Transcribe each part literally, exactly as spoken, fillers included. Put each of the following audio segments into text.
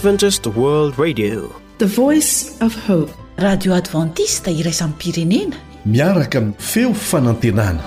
Adventist World Radio, the voice of hope. Radio Adventista iraisam pirenena miaraka amin'ny feo fanantenana.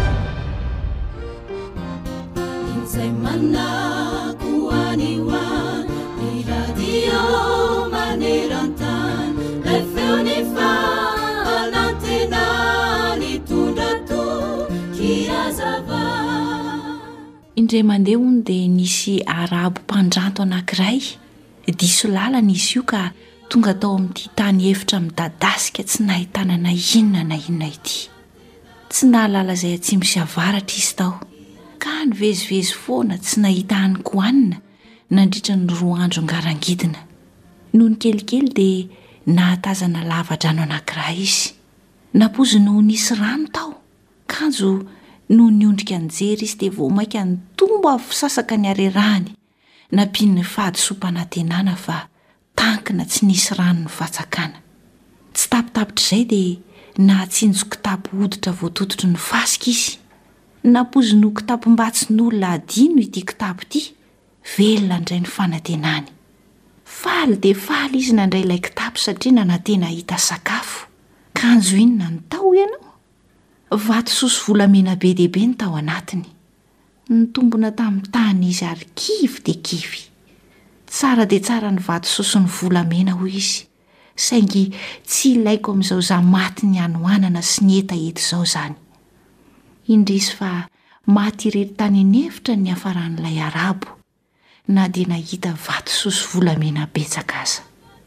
indray mandeha ony dia nisy arabo mpandranto anankiray diso lalana izy io ka tonga tao amin'ity tany efitra midadasika tsy nahitana na inona na inona ity. Tsy nahalala izay atsimo sy avaratra izy tao ka nivezivezy foana tsy nahita hanyko hanina nandritra ny roa andro ngarangidina. Noho ny kelikely dia nahatazana lava-drano anankiray izy. Napozy noho nisy rano tao kanjo noho niondrika nijery izy dia vao maika nitombo avy sasaka ny arerahany nampiny ny fady sompanantenana fa tankina tsy nisy rano ny fatsakana. Tsy tapitapitra izay dia nahatsinjo kitapo hoditra voatototro ny fasika izy. Napozy no kitapom-batsy n'olona adino ity kitapo ity, velona indray ny fanantenany. Faly dia faly izy nandray ilay kitapo satria nanantena hita sakafo. Kanjo inona ny tao ianao? Vato sosy volamena be dia be ny tao anatiny. Nitombona tamin'ny tany izy ary kivy dia kivy. Tsara dia tsara ny vato sosy ny volamena hoy izy. Saingy tsy ilaiko amin'izao za maty ny anoanana sy ny eta eto izao izany. Indrisy fa maty irery tany anefitra ny hafaran'ilay arabo na dia nahita vato sosy volamena betsaka aza.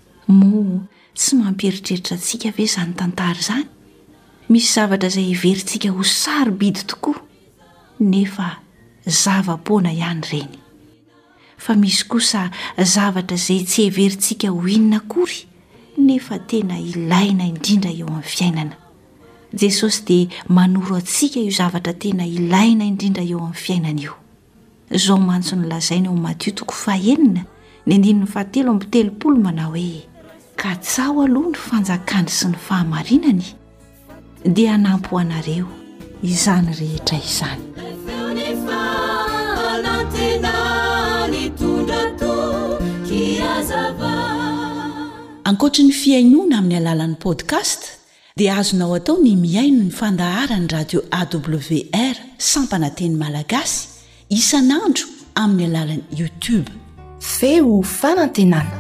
Mo tsy mampieritreritra antsika ve izany tantara izany? Misy zavatra izay iverintsika ho sarobidy tokoa nefa zava-poana ihany ireny. Fa misy kosa zavatra izay tsy heverintsika ho inona akory nefa tena ilaina indrindra eo amin'ny fiainana. Jesosy dia manoro antsika io zavatra tena ilaina indrindra eo amin'ny fiainana io. Izao mantso ny lazaina ao Matio toko fahaenina ny andininy fahatelo amby telopolo manao hoe ka tsao aloha ny fanjakany sy ny fahamarinany dia hanampy ho anareo izany rehetra izany. Ankoatra ny fiainoana amin'ny alalan'ny podcast dia azonao atao ny miaino ny fandaharany radio A W R Sampananteny Malagasy isanandro amin'ny alalan'ny YouTube. Feo fanantenana.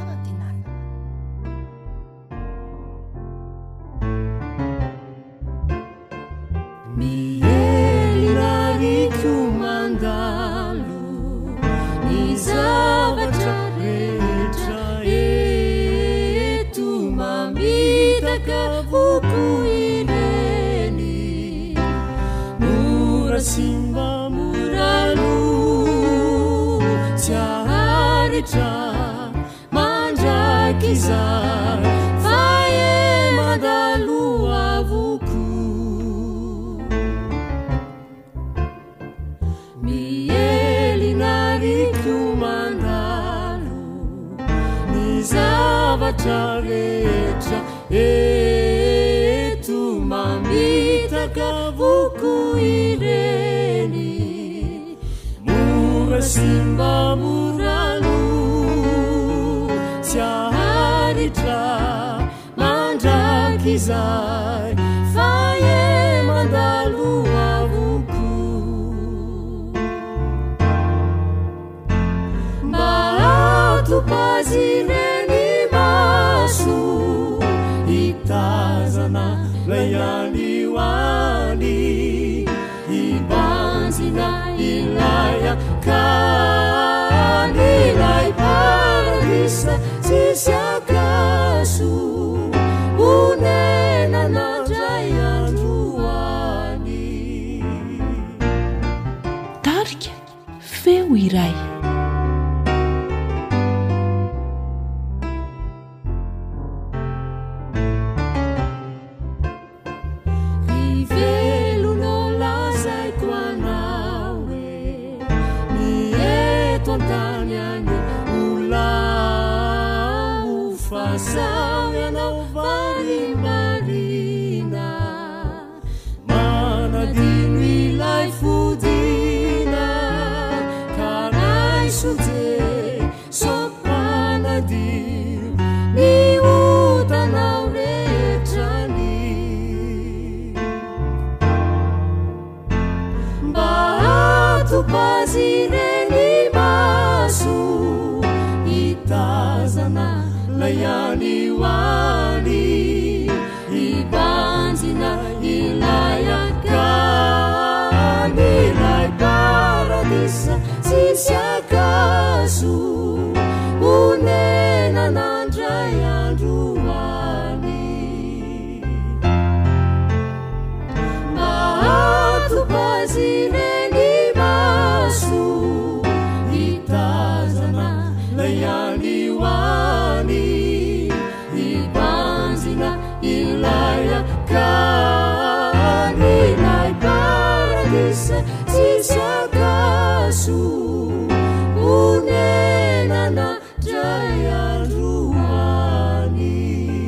Simba muralu tiaritra mandrakiza faye madalu avuku mieli nariku mandalu nizavatra retra etu mamita kavuku ire Simba muralu tiaritra mandrakizay faye mandalu avuku mba atupazireni maso itazana layaliwani ibanzina ilaya kanilai paradisa sisiakasu unena nadray androany. Tarika feo iray. Sopana di ipanjina ilayakany ilay paradisa tsisy akazo onenanandray androany mahatopazireny maso hitazana lay anioany ipanjina ilayakany ilay paradisa tsisy akazo onenana dray androany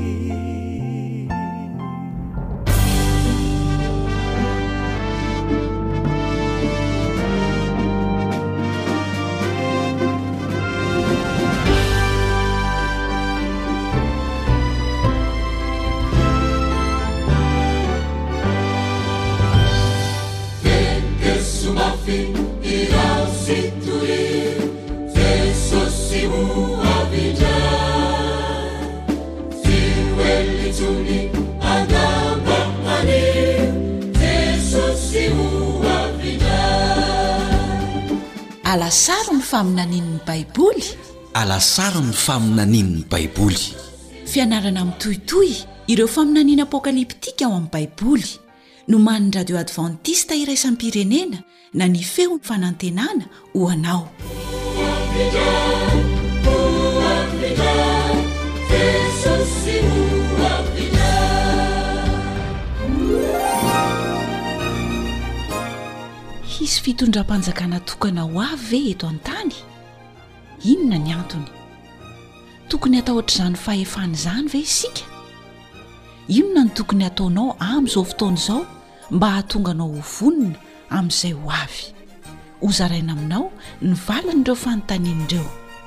Sumafi irau situri Jesosimu avija Siruelituni agamba ani Jesosimu avija Alasaro ny faminanin'ny Baiboly. Alasaro ny faminanin'ny Baiboly. Fianarana mitohitohy ireo faminaniana apokaliptika ao amin'ny Baiboly. No man'ny radio adventista iraisam-pirenena na ny feo ny fanantenana ho anao. Hisy fitondram-panjakana tokana ho avy ve eto an-tany? Inona ny antony? Tokony atao ohatr'izany fahefana izany ve isika? Inona ny tokony ataonao amin'izao fotoana izao mba hahatonga anao ho vonina amin'izay ho avy? Hozaraina aminao ny valan'ireo fanontanian'ireo.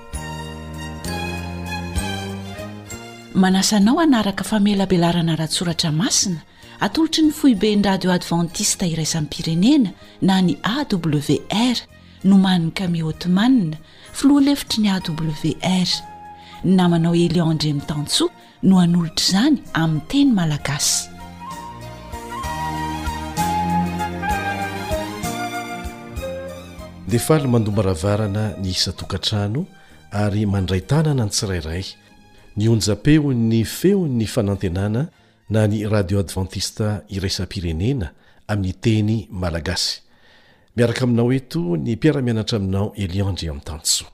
Manasanao hanaraka famelabelarana ratsoratra masina atolotry ny foiben'ny radio adventista iraisam-pirenena na ny A W R no man'ny Camille Ottoman filoha lefitry ny A W R. Namanao Eliandre Mitantso no hanolotra izany amin'ny teny malagasy. dia faly mandomaravarana ny isa-tokantrano ary mandray tanana ny tsirairay ny onjapeo ny feon'ny fanantenana na ny radio adventista iraisam-pirenena amin'ny teny malagasy. Miaraka aminao eto ny mpiara-mianatra aminao Eliandre Mitantso.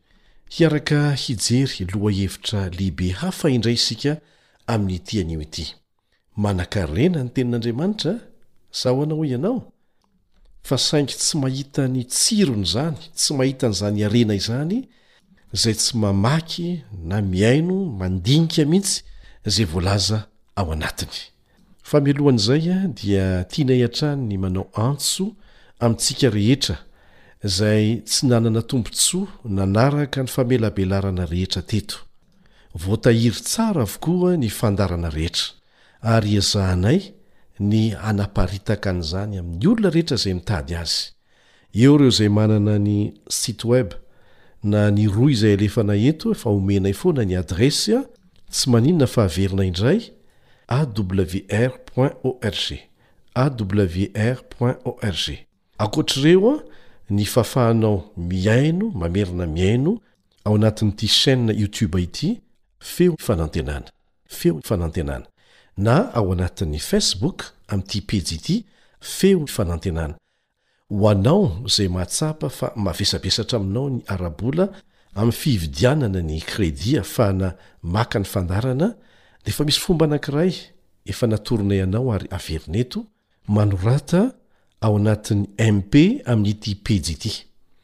Hiaraka hijery loha hevitra lehibe hafa indray isika amin'ny tianio ity. Manan-karena ny tenin'Andriamanitra sa ho anao ianao? Fa saingy tsy mahita ny tsirony izany, tsy mahita n'izany arena izany, izay tsy mamaky na miaino mandinika mihitsy izay voalaza ao anatiny. Fa mialohan'izay dia tianay hatrany ny manao antso amintsika rehetra izay tsy nanana tombontsoa nanaraka ny famelabelarana rehetra teto. Voatahiry tsara avokoa ny fandarana rehetra ary ezahanay ny anaparitaka an'izany amin'ny olona rehetra izay mitady azy. Eo ireo izay manana ny site web na ny roa izay alefana eto efa omenay foana ny adresy tsy maninona fa averina indray a w r point org a w r point org. Ankoatr'ireo ny fahafahanao miaino mamerina miaino ao anatin'ity chaîne YouTube ity feo fanantenana feo fanantenana na ao anatin'ny Facebook amin'ity page ity feo fanantenana. Ho anao izay mahatsapa fa mavesabesatra aminao ny arabola amin'ny fividianana ny crédit afahana maka ny fandarana dia efa misy fomba anankiray efa natoronay anao ary averineto manorata ao anatin'ny M P amin'ity page ity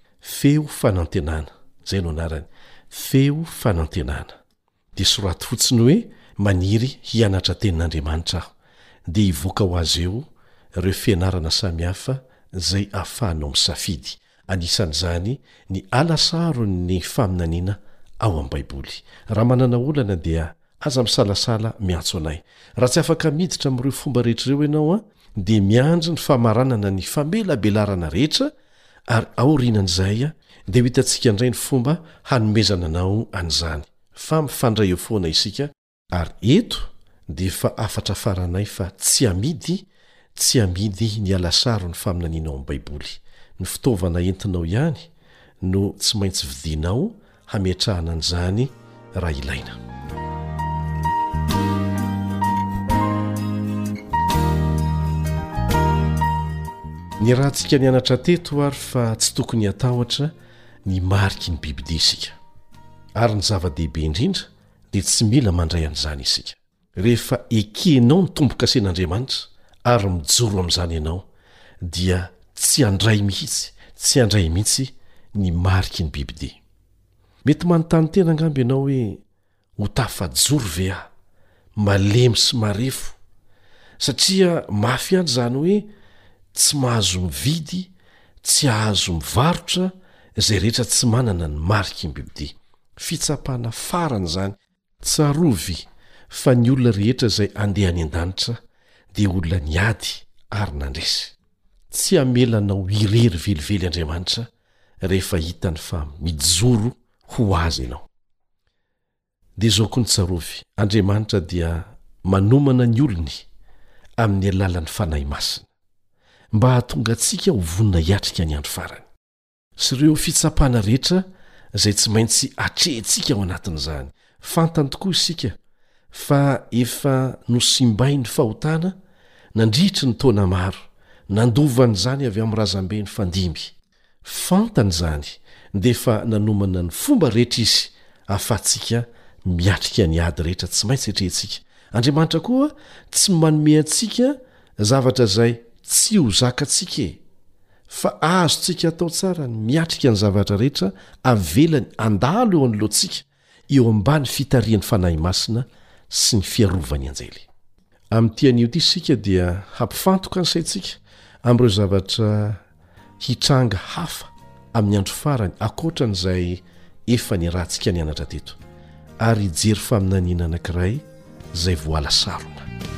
feo fanantenana zay no anarany feo fanantenana dia soraty fotsiny hoe maniry hianatra tenin'Andriamanitra aho dia hivoaka ho azy eo ireo fianarana samihafa zay ahafahanao misafidy. Anisan'izany ny alasarony ny faminaniana ao amin'ny Baiboly. Raha manana olana dia aza misalasala miantso anay. Raha tsy afaka miditra amin'ireo fomba rehetrareo ianao a dia miandry ny famaranana ny famelabelarana rehetra ary aorianan'izay a dia ho hitantsika indray ny fomba hanomezana anao an'izany. Fa mifandray eo foana isika ary eto dia fa afatra faranay fa tsy amidy tsy amidy ny alasaro ny faminanianao amin'ny baiboly. Ny fitaovana entinao ihany no tsy maintsy vidinao hametrahana an'izany raha ilaina. Ny rahantsika nianatra teto ary fa tsy tokony hatahotra ny mariky ny bibidia isika. Ary ny zava-dehibe indrindra dia tsy mila mandray an'izany isika. Rehefa ekenao ny tombo-kasen'Andriamanitra ary mijoro amin'izany ianao dia tsy handray mihitsy tsy handray mihitsy ny mariky ny bibidia. Mety manontany tena angamby ianao hoe ho tafajoro ve aho, malemy sy marefo, satria mafy any izany hoe tsy mahazo mividy, tsy ahazo mivarotra izay rehetra tsy manana ny mariky ny bibidia. Fitsapana farany izany, tsarovy fa ny olona rehetra izay andeha any an-danitra dia olona niady ary nandresy. Tsy hamelanao irery velively Andriamanitra rehefa hitany fa mijoro ho azy ianao. Dia izao koa ny tsarovy, Andriamanitra dia manomana ny olony amin'ny alalan'ny fanahy masina mba hahatonga antsika ho vonina hiatrika ny andro farany. Sy ireo fitsapana rehetra izay tsy maintsy atrehintsika ao anatin'izany. Fantany tokoa isika fa efa nosimbai ny fahotana, nandritry ny taona maro, nandovany izany avy amin'ny razambe ny fandimby. Fantany izany dia efa nanomana ny fomba rehetra izy ahafahantsika miatrika ny ady rehetra tsy maintsy atrehintsika. Andriamanitra koa tsy manome antsika zavatra izay tsy ho zakantsika, fa azontsika atao tsara ny miatrika ny zavatra rehetra avelany andalo eo anoloantsika eo ambany fitarian'ny fanahy masina sy ny fiarovany anjely. Amin'ity ity isika dia hampifantoka ny saintsika amin'ireo zavatra hitranga hafa amin'ny andro farany ankoatran'izay efa niarahantsika nianatra teto, ary hijery faminaniana anankiray izay voalasarona.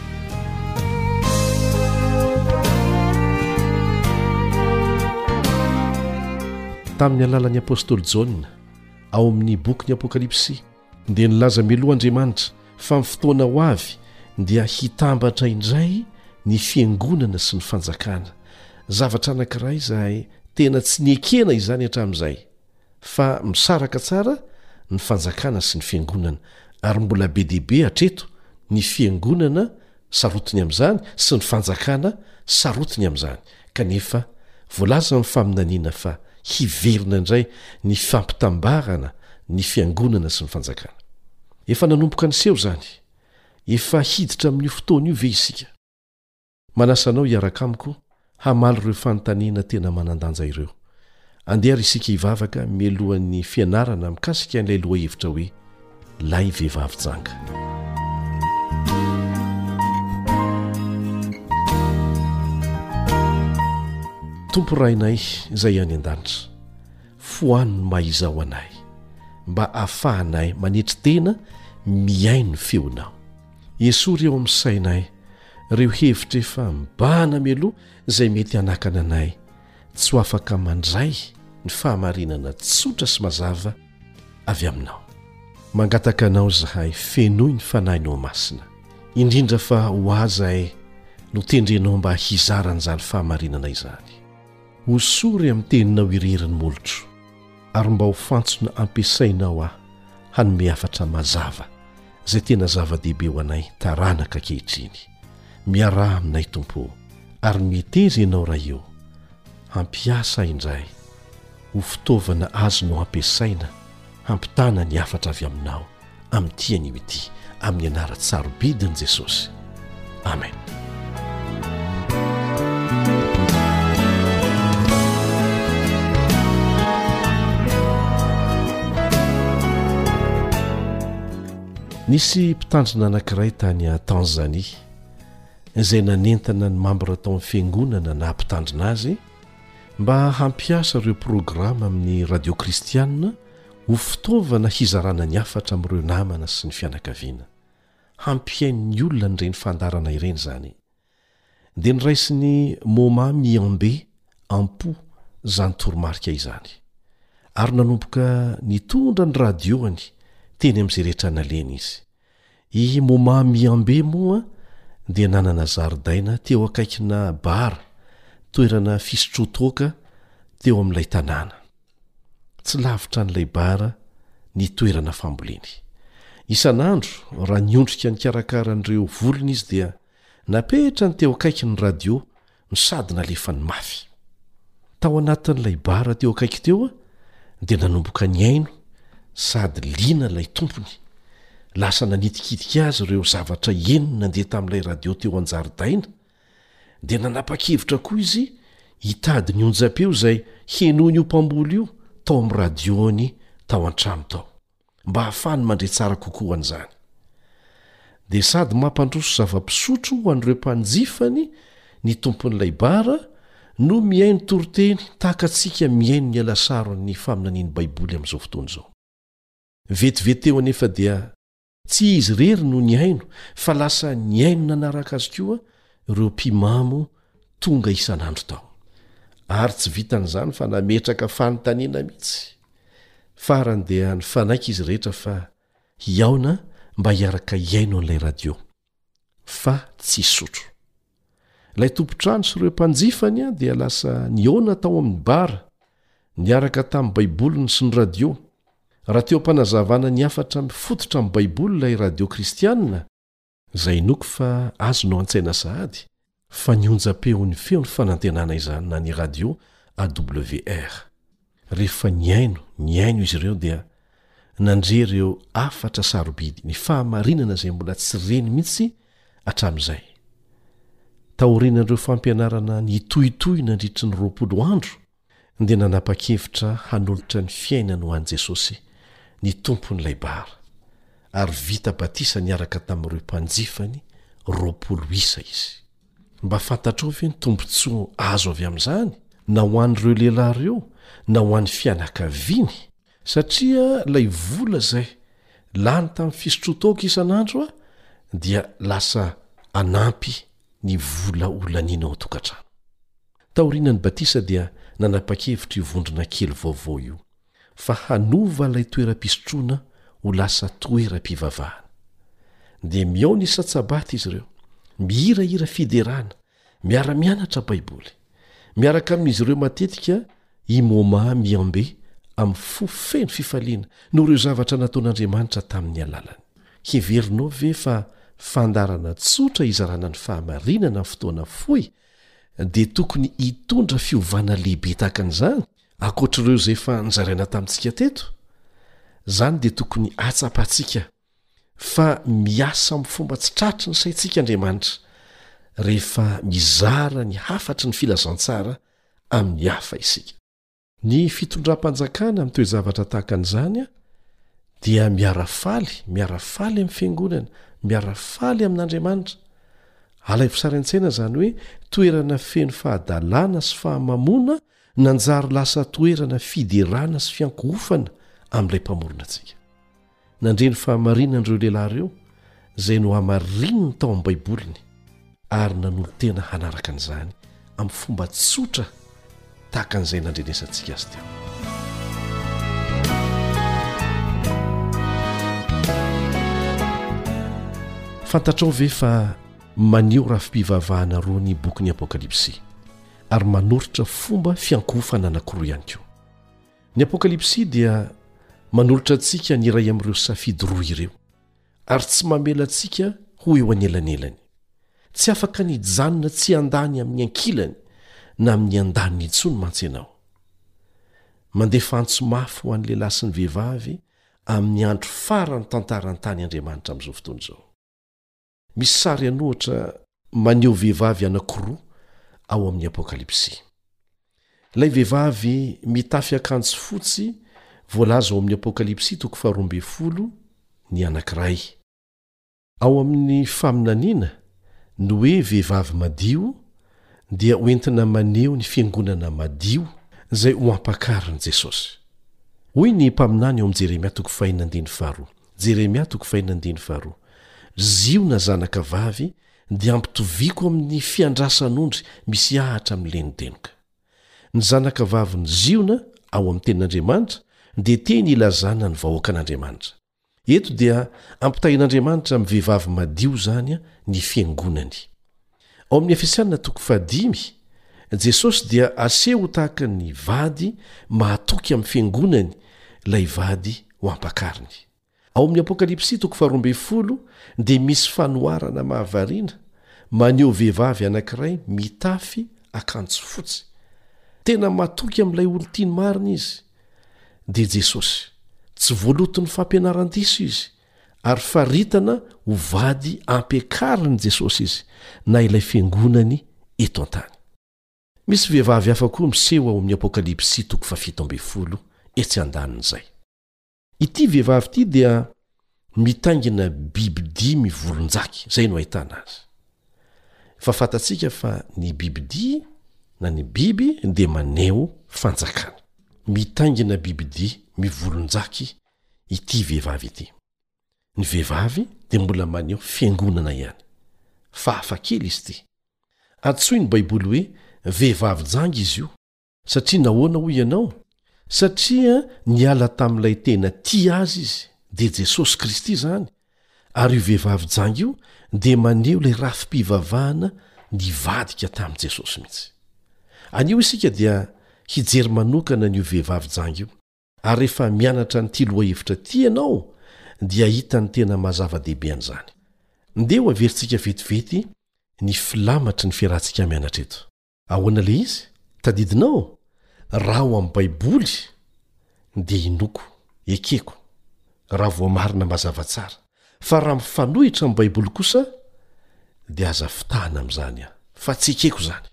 Tamin'ny alalan'ny apôstôly Jaona ao amin'ny boky ny Apokalipsy dia nilaza miloha Andriamanitra fa amin'ny fotoana ho avy dia hitambatra indray ny fiangonana sy ny fanjakana, zavatra anankiray izay tena tsy niekena izany hatramin'izay, fa misaraka tsara ny fanjakana sy ny fiangonana, ary mbola be dehibe hatreto ny fiangonana sarotiny amin'izany sy ny fanjakana sarotiny amin'izany. Kanefa voalaza ny faminaniana fa hiverina indray ny fampitambarana ny fiangonana sy ny fanjakana. Efa nanomboka nyseho izany, efa hiditra amin'io fotoana io ve isika? Manasanao hiaraka amiko hamaly ireo fanontaniana tena manandanja ireo. Andeha isika hivavaka mialohan'ny fianarana mikasika an'ilay loha hevitra hoe lay vehivavy janga. Tompo rainay izay any an-danitra, foaniny mahiza ho anay mba ahafahanay manetry tena miaino ny feonao. Esory eo amin'ny sainay ireo hevitra efa mibahana mialoha izay mety hanakana anay tsy ho afaka mandray ny fahamarinana tsotra sy mazava avy aminao. Mangataka anao zahay fenoy ny fanahinao masina, indrindra fa ho azahay no tendrenao mba hizaran'izany fahamarinana izany. Hosory amin'ny teninao ireriny molotro, ary mba ho fantsona ampiasainao aho hanome hafatra mazava izay tena zava-dehibe ho anay taranaka kehitriny. Miaraha aminay Tompo, ary mitery ianao raha eo hampiasa indray ho fitaovana azonao ampiasaina hampitana ny hafatra avy aminao amin'ity anio ity, amin'ny anara-tsarobidin'i Jesosy. Amen. Nisy mpitandrina anankiray tany a Tanzania izay nanentana ny mambra tao amin'ny fiangonana na mpitandrina azy mba hampiasa ireo programa amin'ny radio kristianina ho fitaovana hizarana ny hafatra amin'ireo namana sy ny fianakaviana. Hampiain'ny olona nireny fandarana ireny izany. Dia niraisiny Moma Miambe Ampo izany toromarika izany, ary nanomboka nitondra ny radioany teny amin'izay rehetra naleny izy. I moma miambe moa dia nanana zaridaina teo akaikina bara toerana fisotrotoaka teo amin'ilay tanàna. Tsy lavitra n'ilay bara ny toerana famboleny. Isan'andro raha niondrika ny karakaran'ireo volony izy dia napetra ny teo akaiky ny radio no sady nalefa ny mafy. Tao anatin'ilay bara teo akaiky teo dia nanomboka ny aino sady liana ilay tompony. Lasa nanitikitika azy ireo zavatra enina nandeha tamin'ilay radio teo an-jaridaina dia nanapa-kevitra koa izy hitady ny onjam-peo izay henoiny io mpamboly io tao amin'ny radiony tao an-trano tao mba hahafahany mandre tsara kokoa an'izany. Dia sady mampandroso zava-pisotro ho an'ireo mpanjifany ny tompon'ilay bara no miaino toroteny tahaka antsika miaino ny alasaron'ny faminaniany baiboly amin'izao fotoana izao. Vetivety teo anefa dia tsy izy rery no ny aino fa lasa ny aino nanaraka azy koa ireo mpimamo tonga isan'andro tao. Ary tsy vitan'izany fa nametraka fanontaniana mihitsy. Farany dia ny fanaika izy rehetra fa hiaona mba hiaraka iaino an'ilay radio fa tsy sotro. Ilay tompotrano sy ireo mpanjifany a dia lasa niona tao amin'ny bara niaraka tamin'ny baiboliny sy ny radio. Raha teo ampanazavana ny afatra mifototra amin'ny baiboly ilay radio kristianina izay noko fa azo no an-tsaina sahady fa nionjam-peo ny feo ny fanantenana izany na ny radio A W R. Rehefa niaino niaino izy ireo dia nandre ireo afatra sarobidy ny fahamarinana izay mbola tsy reny mihitsy hatramin'izay. Taorinan'ireo fampianarana ny tohitohy nandritry ny roapolo andro dia nanapa-kevitra hanolotra ny fiainany ho an'i Jesosy ny tompon'ilay bara ary vita batisa niaraka tamin'ireo mpanjifany roapolo isa izy. Mba fantatrao ve ny tombontsoa azo avy amin'izany na ho an'ireo lehilahy ireo na ho an'ny fianakaviany satria ilay vola izay lany tamin'ny fisotrotoaka isan'andro a dia lasa anampy ny vola olaniana ao an-tokantrano. Taorinan'ny batisa dia nanapa-kevitra io vondrona kely vaovao io fa hanova ilay toeram-pisotroana ho lasa toeram-pivavahana. Dia miao ny satsabaty izy ireo, mihirahira fiderana, miara-mianatra baiboly. Miaraka amin'izy ireo matetika imoma miambe amin'ny fofeny fifaliana no ireo zavatra nataon'Andriamanitra tamin'ny alalany. Heverinao ve fa fandarana tsotra izarana ny fahamarinana amin'ny fotoana fohy dia tokony hitondra fiovana lehibe tahaka an'izany ankoatr'ireo izay efa nizaraina tamintsika teto? Zany dia tokony atsapantsika fa miasa amin'ny fomba tsy tratry ny saintsika Andriamanitra rehefa mizara ny hafatry ny filazantsara amin'ny hafa isika. Ny fitondram-panjakana amin'ny toe-javatra tahaka an'izany a dia miarafaly, miarafaly amin'ny fiangonana, miarafaly amin'Andriamanitra. Alay fisarantsaina izany hoe toerana feno fahadalàna sy fahamamona nanjary lasa toerana fiderana sy fiankohofana amin'ilay mpamorona antsika. Nandre ny fahamarinan'ireo lehilahy ireo izay no hamarininy tao amin'ny baiboliny ary nanolo tena hanaraka an'izany amin'ny fomba tsotra tahaka an'izay nandrenesantsika azy teo. Fantatrao ve fa maneho rafi-pivavahana roa ny bokin'ny Apokalipsy ary manoritra fomba fiankohofana anankiroa ihany koa. Ny Apokalipsy dia manolotra antsika ny iray amin'ireo safidy roa ireo ary tsy mamela antsika ho eo anelanelany. Tsy afaka nijanona tsy andany amin'ny ankilany na amin'ny andaniny intsony mantsy ianao. Mandefa antso mafy ho an'ny lehilahy sy ny vehivavy amin'ny andro farany tantarany tany Andriamanitra amin'izao fotoana izao. Misy sary anohatra maneho vehivavy anankiroa ao amin'ny Apokalipsy. Ilay vehivavy mitafy akanjo fotsy voalaza ao amin'ny Apokalipsy toko faharoa ambin'ny folo ny anankiray. Ao amin'ny faminaniana no hoe vehivavy madio dia hoentina maneho ny fiangonana madio izay ho ampakariny Jesosy. Hoy ny mpaminany ao amin'ny Jeremia toko faha enina andiny faharoa. Jeremia toko faha enina andiny faharoa. Ziona zanaka vavy dia ampitoviako amin'ny fiandrasan'ondry misy ahatra amin'ny lenitenoka. Ny zanaka vavy ny Ziona ao amin'ny tenin'Andriamanitra dia teny ilazana ny vahoakan'Andriamanitra. eto dia ampitahin'andriamanitra amin'ny vehivavy madio zany a ny fiangonany. Ao amin'ny Efesianina toko fahadimy, Jesosy dia aseho tahaka ny vady mahatoky amin'ny fiangonany ilay vady ho ampakariny. Ao amin'ny Apokalipsy toko faharoa ambin'ny folo dia misy fanoharana mahavariana maneho vehivavy anankiray mitafy akanjo fotsy. Tena matoky amin'ilay olo-tiany marina izy. Dia Jesosy tsy voaloton'ny fampianaran-diso izy, ary faritana ho vady ampiakariny Jesosy izy na ilay fiangonany eto an-tany. Misy vehivavy hafa koa miseho ao amin'ny Apokalipsy toko fahafito ambin'ny folo etsy andanin'izay. Ity vehivavy ity dia mitaingina biby dimy volonjaka, izay no ahitana azy. Fa fantatsika fa ny bibidia na ny biby dia maneho fanjakana. Mitaingina bibidia mivolonjaka ity vehivavy ity. Ny vehivavy dia mbola maneho fiangonana ihany. Fa hafa kely izy ity. Antsoiny ny Baiboly hoe vehivavy janga izy io. Satria nahoana hoy ianao? Satria niala tamin'ilay tena tia azy izy, dia Jesosy Kristy izany. Ary io vehivavy janga io dia maneho ilay rafi-pivavahana nivadika tamin'i Jesosy mihitsy. Anio isika dia hijery manokana n'io vehivavy janga io. Ary rehefa mianatra ny tilo hevitra ty ianao dia hitany tena mazava-dehibe an'izany. Ndeha ho averintsika vetivety ny filamatry ny fiarahantsika mianatra eto. Ahoana le izy? Tadidinao? Raha ao amin'ny Baiboly dia inoko, ekeko, raha voamarina mazava tsara. Fa raha mifanohitra amin'ny Baiboly kosa dia aza fitahana amin'izany aho, fa tsy ekeko izany.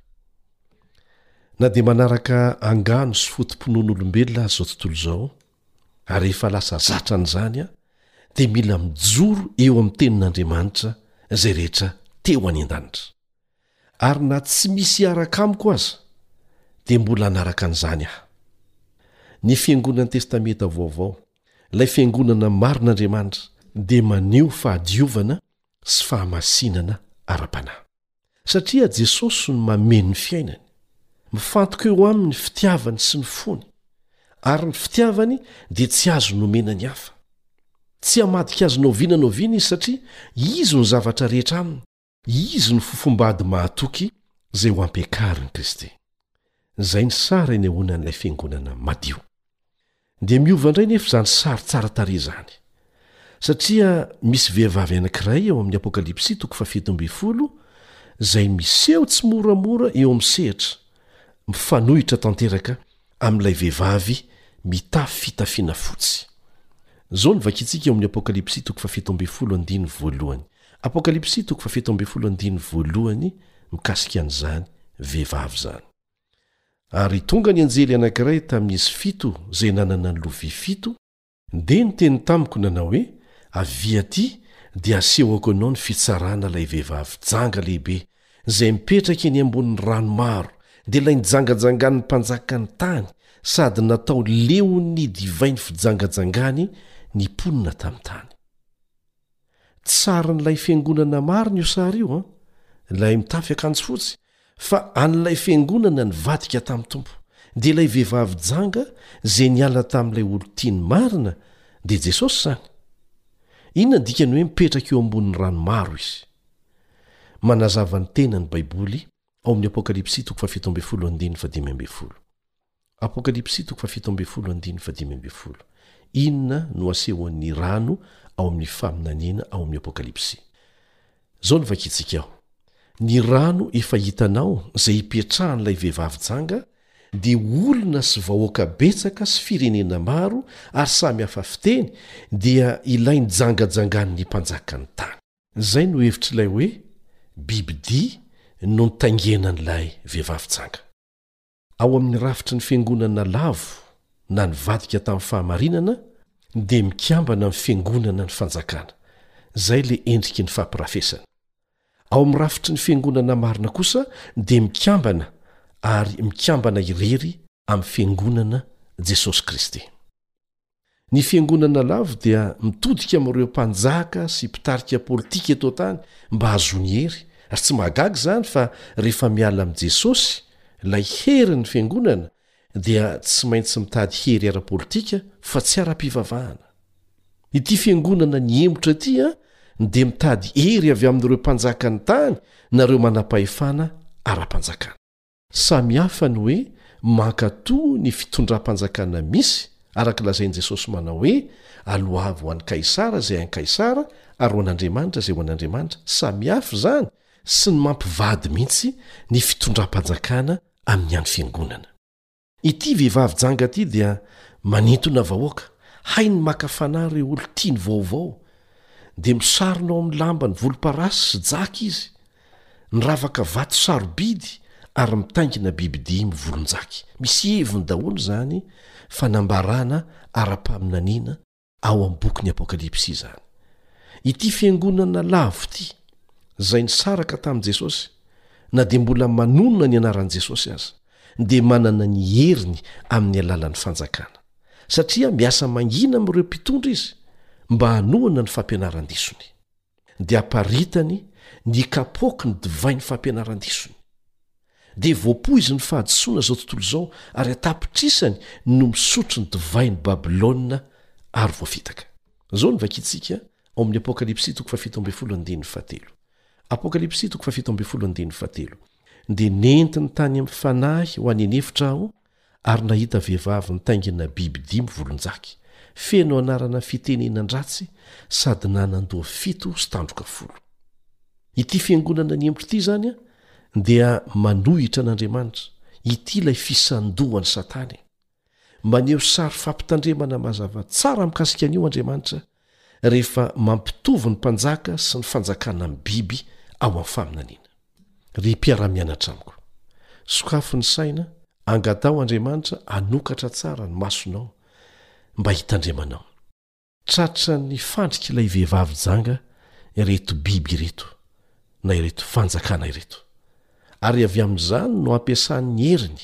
Na dia manaraka angano sy fotom-ponon'olombelona azy zao tontolo izao, ary rehefa lasa zatra an'izany aho, dia mila mijoro eo amin'ny tenin'Andriamanitra izay rehetra teo any an-danitra. Ary na tsy misy araka amiko aza, dia mbola anaraka an'izany aho. Ny fiangonan'ny testamenta vaovao, ilay fiangonana marin'Andriamanitra, dia maneho fahadiovana sy fahamasinana ara-panahy. Satria Jesosy no mameno ny fiainany. Mifantoka eo aminy ny fitiavany sy ny fony. Ary ny fitiavany dia tsy azo nomena ny hafa. Tsy hamadika azy noviana noviana izy satria izy ny zavatra rehetra aminy. Izy ny fofombady mahatoky izay ho ampiakariny Kristy. Izay ny sary anehoana n'ilay fiangonana madio. Dia miova indray nefa izany sary tsara tarehy izany. Satria misy vehivavy anankiray ao amin'ny Apokalipsy toko fahafito ambin'ny folo izay miseho tsy moramora eo amin'ny sehatra, mifanohitra tanteraka amin'ilay vehivavy mitafy fitafiana fotsy. Zao ny vakintsika eo amin'ny Apokalipsy toko fahafito ambin'ny folo andiny voalohany. Apokalipsy toko fahafito ambin'ny folo andiny voalohany mikasika an'izany vehivavy izany. Ary tonga ny anjely anankiray tamin'izy fito izay nanana ny lovia fito, dia niteny tamiko nanao hoe, avy aty dia asehoko anao ny fitsarana ilay vehivavy janga lehibe izay mipetraka eny ambonin'ny rano maro, dia ilay nijangajangan'ny mpanjaka ny tany, sady natao leon'ny divainy fijangajangany ny ponina tamin'ny tany. Tsara n'ilay fiangonana marina io sary io, an, ilay mitafy akanjo fotsy, fa an'ilay fiangonana nivadika tamin'ny tompo. Dia ilay vehivavy janga izay niala tamin'ilay olo-tiany marina dia Jesosy izany. Inona dikany hoe mipetraka eo ambonin'ny rano maro izy? Manazava ny tenany Baiboly ao amin'ny Apokalipsy toko fahafito ambin'ny folo andiny fadimy ambin'ny folo. Apokalipsy toko fahafito ambin'ny folo andiny fadimy ambin'ny folo. Inona no asehoan'ny rano ao amin'ny faminaniana ao amin'ny Apokalipsy? Zao ny vakintsika ao. Ny rano efa hitanao izay hipetrahan'ilay vehivavy janga dia olona sy vahoaka betsaka sy firenena maro ary samy hafa fiteny dia ilay nijangajangan'ny mpanjaka ny tany. Izay no hevitra ilay hoe bibidia no nitaingenan'ilay vehivavy janga. Ao amin'ny rafitry ny fiangonana lavo na nivadika tamin'ny fahamarinana dia mikambana amin'ny fiangonana ny fanjakana. Izay le endriky ny fampirafesana. Ao amin'ny rafitry ny fiangonana marina kosa dia mikambana ary mikambana irery amin'ny fiangonana Jesosy Kristy. Ny fiangonana lavo dia mitodika amin'ireo mpanjaka sy mpitarika politika eto tany mba hazony hery, ary tsy mahagaga izany fa rehefa miala amin'i Jesosy ilay herin'ny fiangonana dia tsy maintsy mitady hery ara-politika fa tsy ara-pivavahana. ity fiangonana ny emotra ty a dia mitady ery avy amin'ireo mpanjaka ny tany nareo manam-pahefana ara-panjakana. Samy hafa ny hoe mankatoa ny fitondram-panjakana misy araka lazain'i Jesosy manao hoe aloavo ho an'ny Kaisara izay an'ny Kaisara ary ho an'Andriamanitra izay ho an'Andriamanitra. Samy hafa zany sy ny mampivady mihitsy ny fitondram-panjakana amin'ny any fiangonana. Ity vehivavy janga ity dia manintona vahoaka, hainy makafana ireo olo tiany vaovao, dia misarona ao amin'ny lamba ny volomparasy sy jaka izy, niravaka vato sarobidy ary mitaingina bibidimy volonjaky. Misy heviny daholo zany fanambarana ara-paminaniana ao amin'ny boky ny Apokalipsy izany. Ity fiangonana lavo ity izay nisaraka tamin'i Jesosy, na dia mbola manonona ny anaran'i Jesosy aza, dia manana ny heriny amin'ny alalan'ny fanjakana, satria miasa mangina amin'ireo mpitondra izy mba hanohana ny fampianaran-disony, dia aparitany ny kapoky ny divay ny fampianaran-disony, dia voapoizy ny fahadisoana zao tontolo izao ary atapitrisany no misotro ny divay ny Babilôna ary voafitaka. Zao ny vakitsika ao amin'ny Apokalipsy toko fafito ambin'ny folo andininy fahatelo. Apokalipsy toko fafito ambin'ny folo andininy fahatelo. Dia nentiny tany amin'ny fanahy ho any anefitra aho ary nahita vehivavy nitaingina biby dimy volonjaky, feno anarana fitenenan-dratsy sady nanandoha fito sy tandroka folo. Ity fiangonana ny emotra ity zany a dia manohitra an'Andriamanitra ity ilay fisandohany Satany. Maneho sary fampitandremana mazava tsara mikasika an'io Andriamanitra rehefa mampitovy ny mpanjaka sy ny fanjakana amin'ny biby ao amin'ny faminaniana. Ry mpiara-mianatra amiko, sokafo ny saina, angatao Andriamanitra anokatra tsara ny masonao mba hitandremanao. Tratra ny fandrika ilay vehivavy janga ireto biby ireto na ireto fanjakana ireto, ary avy amin'izany no ampiasany heriny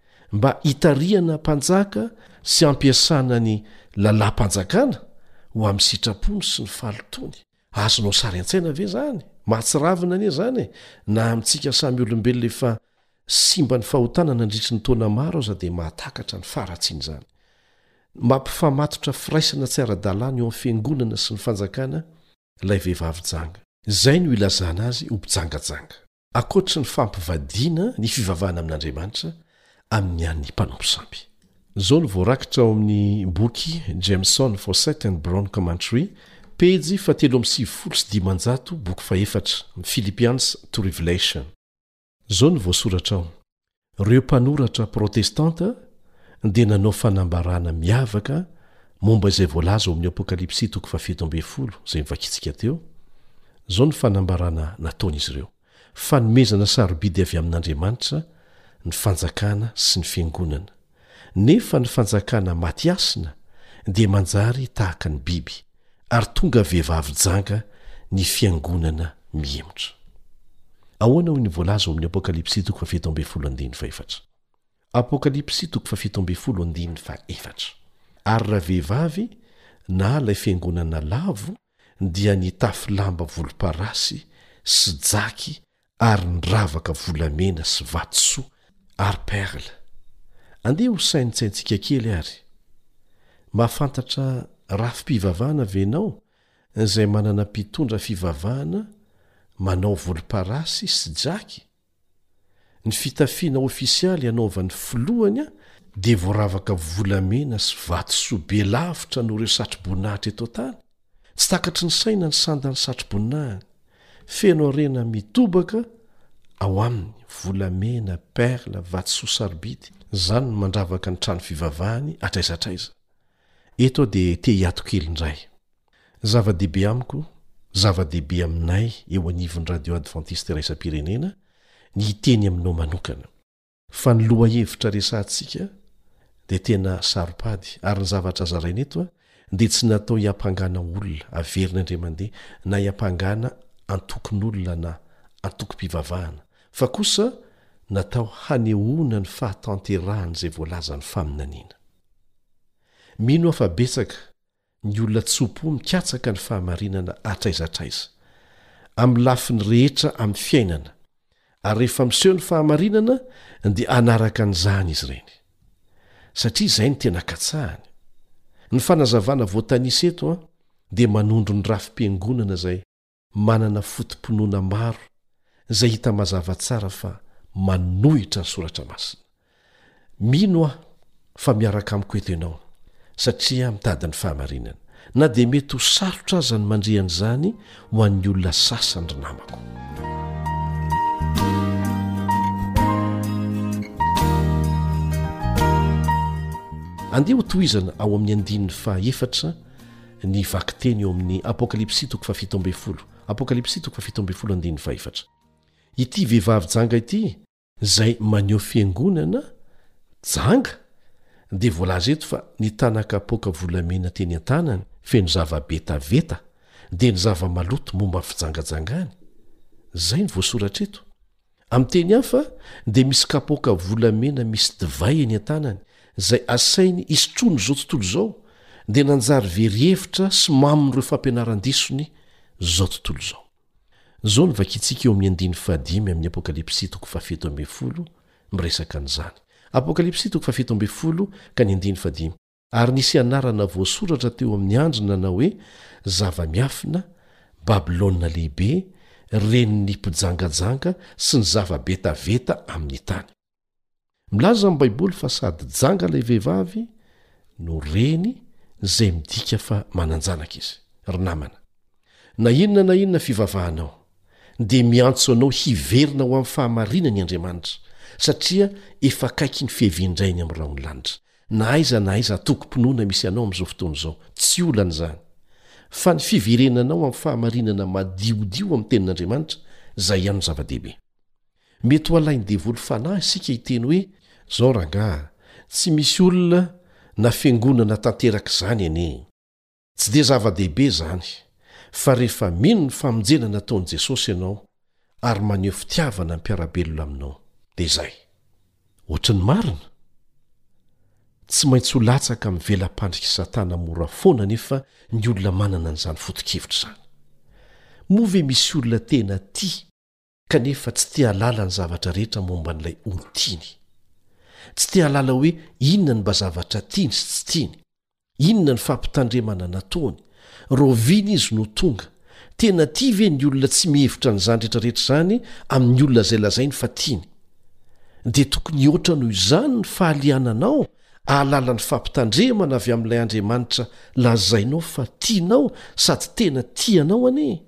mba hitariana mpanjaka sy ampiasana ny lalam-panjakana ho amin'ny sitrapony sy ny fahalotony. Azonao sary an-tsaina ve zany? Mahatsiravina anie zany na amintsika samy olombelona efa simba ny fahotana nandritry ny taona maro aza dia mahatakatra ny faratsiany zany. Mampifamatotra firaisana tsy ara-dalàna eo amin'ny fiangonana sy ny fanjakana ilay vehivavy janga. Izay no ilazana azy ho mpijangajanga, akoatra ny fampivadiana ny fivavahana amin'Andriamanitra amin'ny an'ny mpanompo sampy. Zao no voarakitra ao amin'ny boky Jameson Fausset and Brown Commentary, pejy fatelo amby sivifolo sy dimanjato, boky faefatra, Philippians to Revelation. Zao no voasoratra ao: ireo mpanoratra protestanta dia nanao fanambarana miavaka momba izay voalaza ao amin'ny Apokalipsy toko fafito ambin'ny folo izay mivakitsika teo. Zao ny fanambarana nataon'izy ireo: fanomezana sarobidy avy amin'Andriamanitra ny fanjakana sy ny fiangonana, nefa ny fanjakana matiasina dia manjary tahaka ny biby, ary tonga vehivavy janga ny fiangonana miemotra. Ahoana hoy ny voalaza ao amin'ny Apokalipsy toko fafito ambin'ny folo andininy faefatra. Apokalipsy toko fafito ambin'ny folo andininy faefatra. Ary raha vehivavy na ilay fiangonana lavo dia ny tafy lamba volomparasy sy jaky ary ny ravaka volamena sy vatosoa ary perla. Andeha ho sainitsaintsika kely ary. Mahafantatra rafi-pivavahana venao izay manana mpitondra fivavahana manao volomparasy sy jaky? Ny fitafiana ofisialy anaovan'ny filohany dia voaravaka volamena sy vatosoa be lavitra no ireo satroboninahitra eto tany. Tsy takatry ny saina ny sandany satroboninahiny, feno arena mitobaka ao aminy volamena, perla, vatosoa sarobidy. Zany no mandravaka ny trano fivavahany atraizatraiza. Eto dia te hiato kely indray. Zava-dehibe amiko, zava-dehibe aminay eo anivon'ny radio Adventiste Raisa-pirenena ny hiteny aminao manokana. Fa ny loha hevitra resantsika dia tena saropady, ary ny zavatra zaraina eto dia tsy natao hiampangana olona averina indray mandeha na hiampangana antokon'olona na antokom-pivavahana, fa kosa natao hanehoana ny fahatanterahana izay voalaza ny faminaniana. Mino afa betsaka ny olona tsopo mikatsaka ny fahamarinana atraizatraiza amin'ny lafiny rehetra amin'ny fiainana, ary rehefa miseho ny fahamarinana dia anaraka an'izany izy ireny, satria izay ny tena katsahany. Ny fanazavana voatanisa eto dia manondro ny rafim-piangonana izay manana fotom-ponoana maro izay hita mazava tsara fa manohitra ny soratra masina. Mino aho fa miaraka amiko eto ianao satria mitady ny fahamarinana, na dia mety ho sarotra aza ny mandrian'izany ho an'ny olona sasany ry namako. Andeha ho tohizana ao amin'ny andininy fahaefatra ny vakiteny eo amin'ny apokalipsy toko fafito amby folo apokalipsy toko fafito amby folo andininy fahaefatra. Ity vehivavy janga ity izay maneho fiangonana janga dia voalaza eto fa ny tanakapoaka volamena teny an-tanany feno zava-betaveta dia ny zava-maloto momba fijangajangany. Zay ny voasoratra eto. Amin'ny teny hafa dia misy kapoaka volamena misy divay eny an-tanany izay asainy isotroany zao tontolo zao dia nanjary very-hevitra sy mamin'ireo fampianaran-disony zao tontolo zao. Zao ny vakitsika eo amin'ny andiny fahadimy amin'ny apokalipsy toko fafito amby folo miresaka an'izany. Apokalipsy toko fafito amby folo ka ny andiny fahadimy. Ary nisy anarana voasoratra teo amin'ny andrina na hoe zava-miafina, Babilôna lehibe, renin'ny mpijangajanga sy ny zava-betaveta amin'ny tany. Milaza amin'ny Baiboly fa sady janga ilay vehivavy no reny izay midika fa mananjanaka izy. Ry namana, na inona na inona fivavahanao dia miantso anao hiverina ho amin'ny fahamarinana ny Andriamanitra satria efa akaiky ny fihevendrainy amin'ny raony lanitra. Na aiza na aiza tokom-pinoana misy anao amin'izao fotoana izao, tsy olana izany. Fa ny fiverenanao amin'ny fahamarinana madiodio amin'ny tenin'Andriamanitra, izay ihany zava-dehibe. Mety ho alainy devoly fanahy isika hiteny hoe zao rangaha, tsy misy olona na fiangonana tanteraka izany anie. Tsy dia zava-dehibe izany, fa rehefa mino ny famonjena nataon'i Jesosy ianao ary maneho fitiavana ny mpiarabelona aminao, dia izay. Ohatran'ny marina. Tsy maintsy ho latsaka amin'ny velam-pandriky Satana mora foana nefa ny olona manana an'izany foto-kevitra izany. Moa ve misy olona tena tia kanefa tsy tia halala ny zavatra rehetra momba n'ilay olo tiany? Tsy tia halala hoe inona ny mba zavatra tiany sy tsy tiany, inona ny fampitandremana nataony, roviana izy no tonga. Tena tia ve ny olona tsy mihevitra n'izany rehetrarehetra izany amin'ny olona izay lazainy fa tiany? Dia tokony ohatra noho izany ny fahaliananao ahalala ny fampitandremana avy amin'ilay Andriamanitra lazainao fa tianao sady tena tianao anie.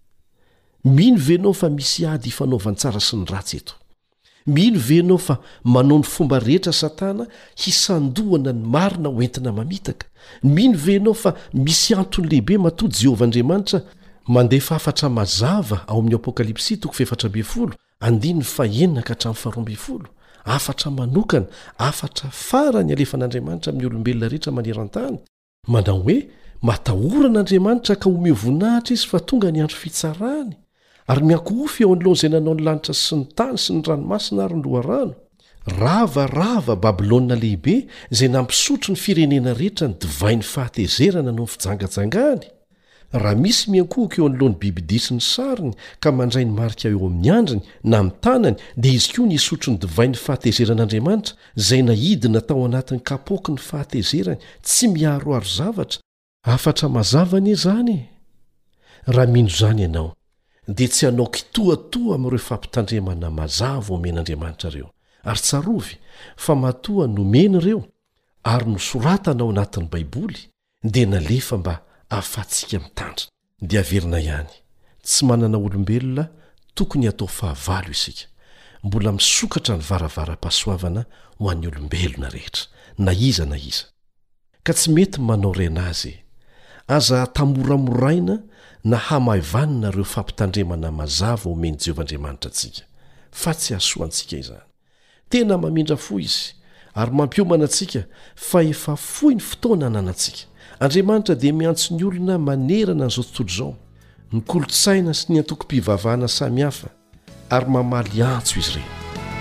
Mino venao fa misy ady ifanaovantsara sy ny ratsy eto? Mino venao fa manao ny fomba rehetra Satana hisandohana ny marina hoentina mamitaka? Mino venao fa misy antony lehibe matody Jehovah Andriamanitra mandefa afatra mazava ao amin'ny apokalipsy toko efatra amby folo andininy fahenina ka hatramin'ny faharoa amby folo? Afatra manokana, afatra farany alefan'Andriamanitra amin'ny olombelona rehetra maneran-tany. Manao hoe matahoran'Andriamanitra ka omeo voninahitra izy fa tonga ny andro fitsarany ary miankohofy eo an'lohany izay nanao ny lanitra sy ny tany sy ny ranomasina ary ny loharano. Rava rava Babilôna lehibe izay nampisotro ny firenena rehetra ny divainy fahatezerana noho ny fijangajangany. Raha misy miankohoka eo anolohan'ny bibidia sy ny sariny ka mandray ny marika eo amin'ny andriny na amin'ny tanany, dia izy koa nisotro ny divainy fahatezeran'Andriamanitra izay nahidina tao anatin'ny kapoaky ny fahatezerany, tsy miaroaro zavatra. Afatra mazava anie izany. Raha mino izany ianao dia tsy hanao kitoatoa amin'ireo fampitandremana mazava omen'Andriamanitra ireo, ary tsarovy fa matoa nomeny ireo ary nosoratana ao anatin'ny Baiboly dia nalefa mba ahafahantsika mitandrina. Dia averina ihany, tsy manana olombelona tokony atao fahavalo isika, mbola misokatra ny varavara-pahasoavana ho an'ny olombelona rehetra, na iza na iza. Ka tsy mety manao renazy, aza tamoramoraina na hamahivanina ireo fampitandremana mazava omeny Jehovah Andriamanitra antsika, fa tsy hasoantsika izany. Tena mamindra fo izy ary mampiomana antsika fa efa fohy ny fotoana ananantsika. Andriamanitra dia miantso ny olona manerana n'izao tontolo izao, ny kolotsaina sy ny antoko-pivavahana samihafa ary mamaly antso izy ireny.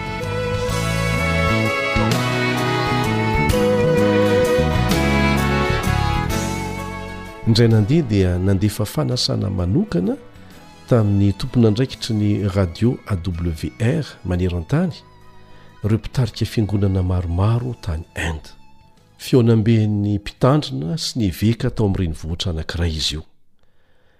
Indray nandeha dia nandefa fanasana manokana tamin'ny tompon'andraikitry ny radio A W R maneran-tany ireo mpitarika fiangonana maromaro tany Inde. Fionamben'ny mpitandrina sy ny veka tao amin'ny renivohitra anankiray izy io.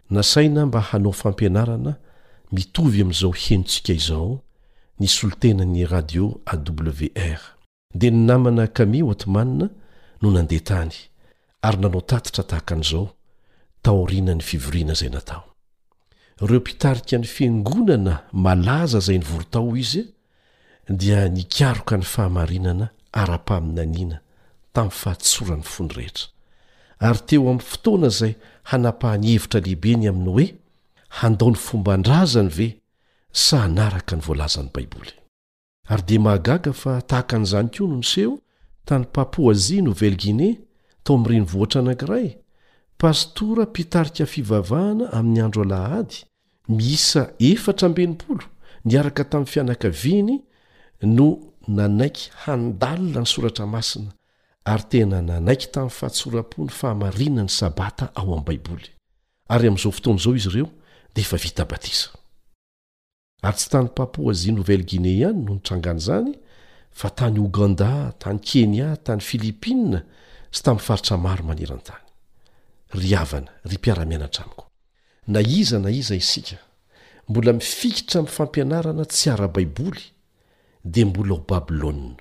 nasaina mba hanao fampianarana mitovy amin'izao henontsika izao ny solitenan'ny radio A W R. Dia ny namana Camille Ottoman no nandeha tany ary nanao tatitra tahaka an'izao taoriana ny fivoriana izay natao. Ireo mpitarika ny fiangonana malaza izay nivorotao izy dia nikaroka ny fahamarinana ara-paminaniana tamin'ny fahatsoran'ny fony rehetra. Ary teo amin'ny fotoana izay hanapahany hevitra lehibe ny aminy hoe handao ny fomban-drazany ve sa hanaraka ny voalazan'ny Baiboly. Ary dia mahagaga fa tahaka an'izany koa no niseho tany Papouasie Nouvelle-Guinée tao amin'ny renivohitra anankiray. Pastora mpitarika fivavahana amin'ny andro alahady miisa efatra ambenimpolo niaraka tamin'ny fianakaviany no nanaiky handalina ny soratra masina ary tena nanaiky tamin'ny fahatsoram-po ny fahamarinana ny sabata ao amin'ny Baiboly. Ary amin'izao fotoana izao izy ireo dia efa vita batisa. Ary tsy tany Papouasie Nouvelle-Guinée ihany no nitrangana izany fa tany Ouganda, tany Kenya, tany Philippines sy tamin'ny faritra maro maneran-tany. Ry havana, ry mpiara-mianatra amiko. Na iza na iza isika mbola mifikitra amin'ny fampianarana tsy ara-Baiboly dia mbola ho Babilôna.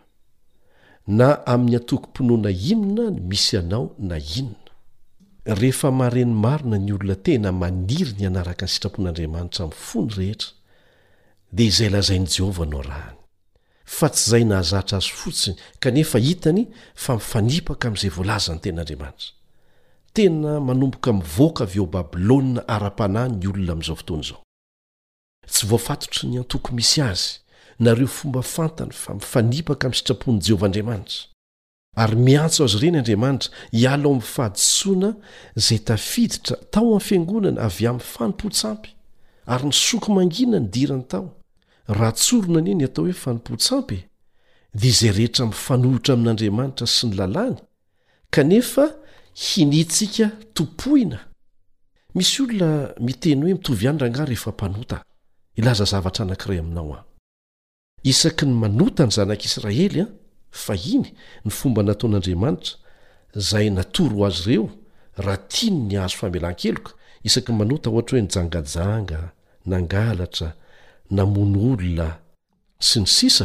Na amin'ny atokom-pinoana inona ny misy anao na inona. Rehefa mareny marina ny olona tena maniry ny anaraka ny sitrapon'Andriamanitra amin'ny fony rehetra dia izay lazain'i Jehovah no arahany. Fa tsy izay nahazatra azy fotsiny kanefa hitany fa mifanipaka amin'izay voalazany ten'Andriamanitra. Tena manomboka mivoaka avy eo Babilôna ara-panahy ny olona amin'izao fotoana izao. Tsy voafatotry ny antoko misy azy nareo fomba fantany fa mifanipaka amin'ny sitrapon'i Jehovah Andriamanitra. Ary miantso azy ireny Andriamanitra hiala ao amin'ny fahadisoana izay tafiditra tao amin'ny fiangonana avy amin'ny fanompoantsampy ary ny soko mangina ny dirany tao. Raha tsorona neny atao hoe fanompoantsampy dia izay rehetra mifanohitra amin'Andriamanitra sy ny lalàny kanefa hinitsika topoina. Misy olona miteny hoe mitovy ihany rangahy rehefa mpanota. Ilaza zavatra anankiray aminao aho. Isaky ny manota ny zanak'Israely a fa iny ny fomba nataon'Andriamanitra izay natoro azy ireo raha tiany ny hazo famelan-keloka. Isaky ny manota ohatra hoe nijangajanga, nangalatra, namono olona sy ny sisa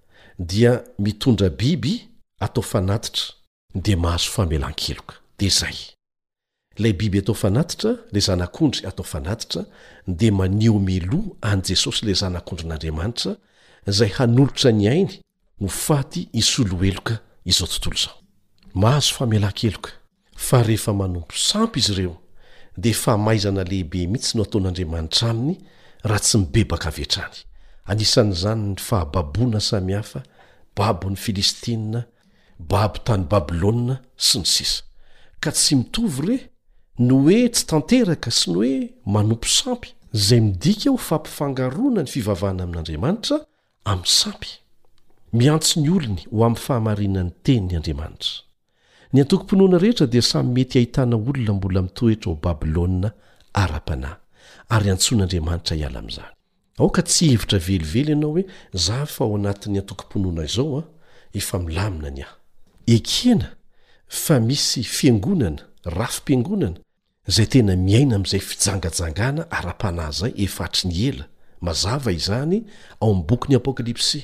dia mitondra biby atao fanatitra dia mahazo famelan-keloka. Dia zay. Ilay biby atao fanatitra, ilay zanak'ondry atao fanatitra dia maneho meloa an Jesosy ilay zanak'ondrin'Andriamanitra izay hanolotra ny ainy ho faty isolo eloka izao tontolo izao. Mahazo famelan-keloka. Fa rehefa manompo sampy izy ireo dia famaizana lehibe mihitsy no ataon'Andriamanitra aminy raha tsy mibebaka avy hatrany. Anisan'izany ny fahababoana samihafa, babo ny Filistina, babo tany Babilôna sy ny sisa. Ka tsy mitovy re no hoe tsy tanteraka sy ny hoe manompo sampy izay midika ho fampifangaroana ny fivavahana amin'Andriamanitra amin'ny sampy. Miantso ny olony ho amin'ny fahamarinan'ny tenin'ny Andriamanitra. Ny antokom-pinoana rehetra dia samy mety ahitana olona mbola mitoetra ao Babilôna ara-panahy ary antson'Andriamanitra hiala amin'izany. Aoka tsy hevitra velively ianao hoe za fa ao anatin'ny antokom-pinoana izao a efa milamina ny ahy. Ekena fa misy fiangonana, rafim-piangonana izay tena miaina amin'izay fijangajangana ara-panahy zay efa hatry ny ela. Mazava izany ao amin'ny boky ny Apokalipsy.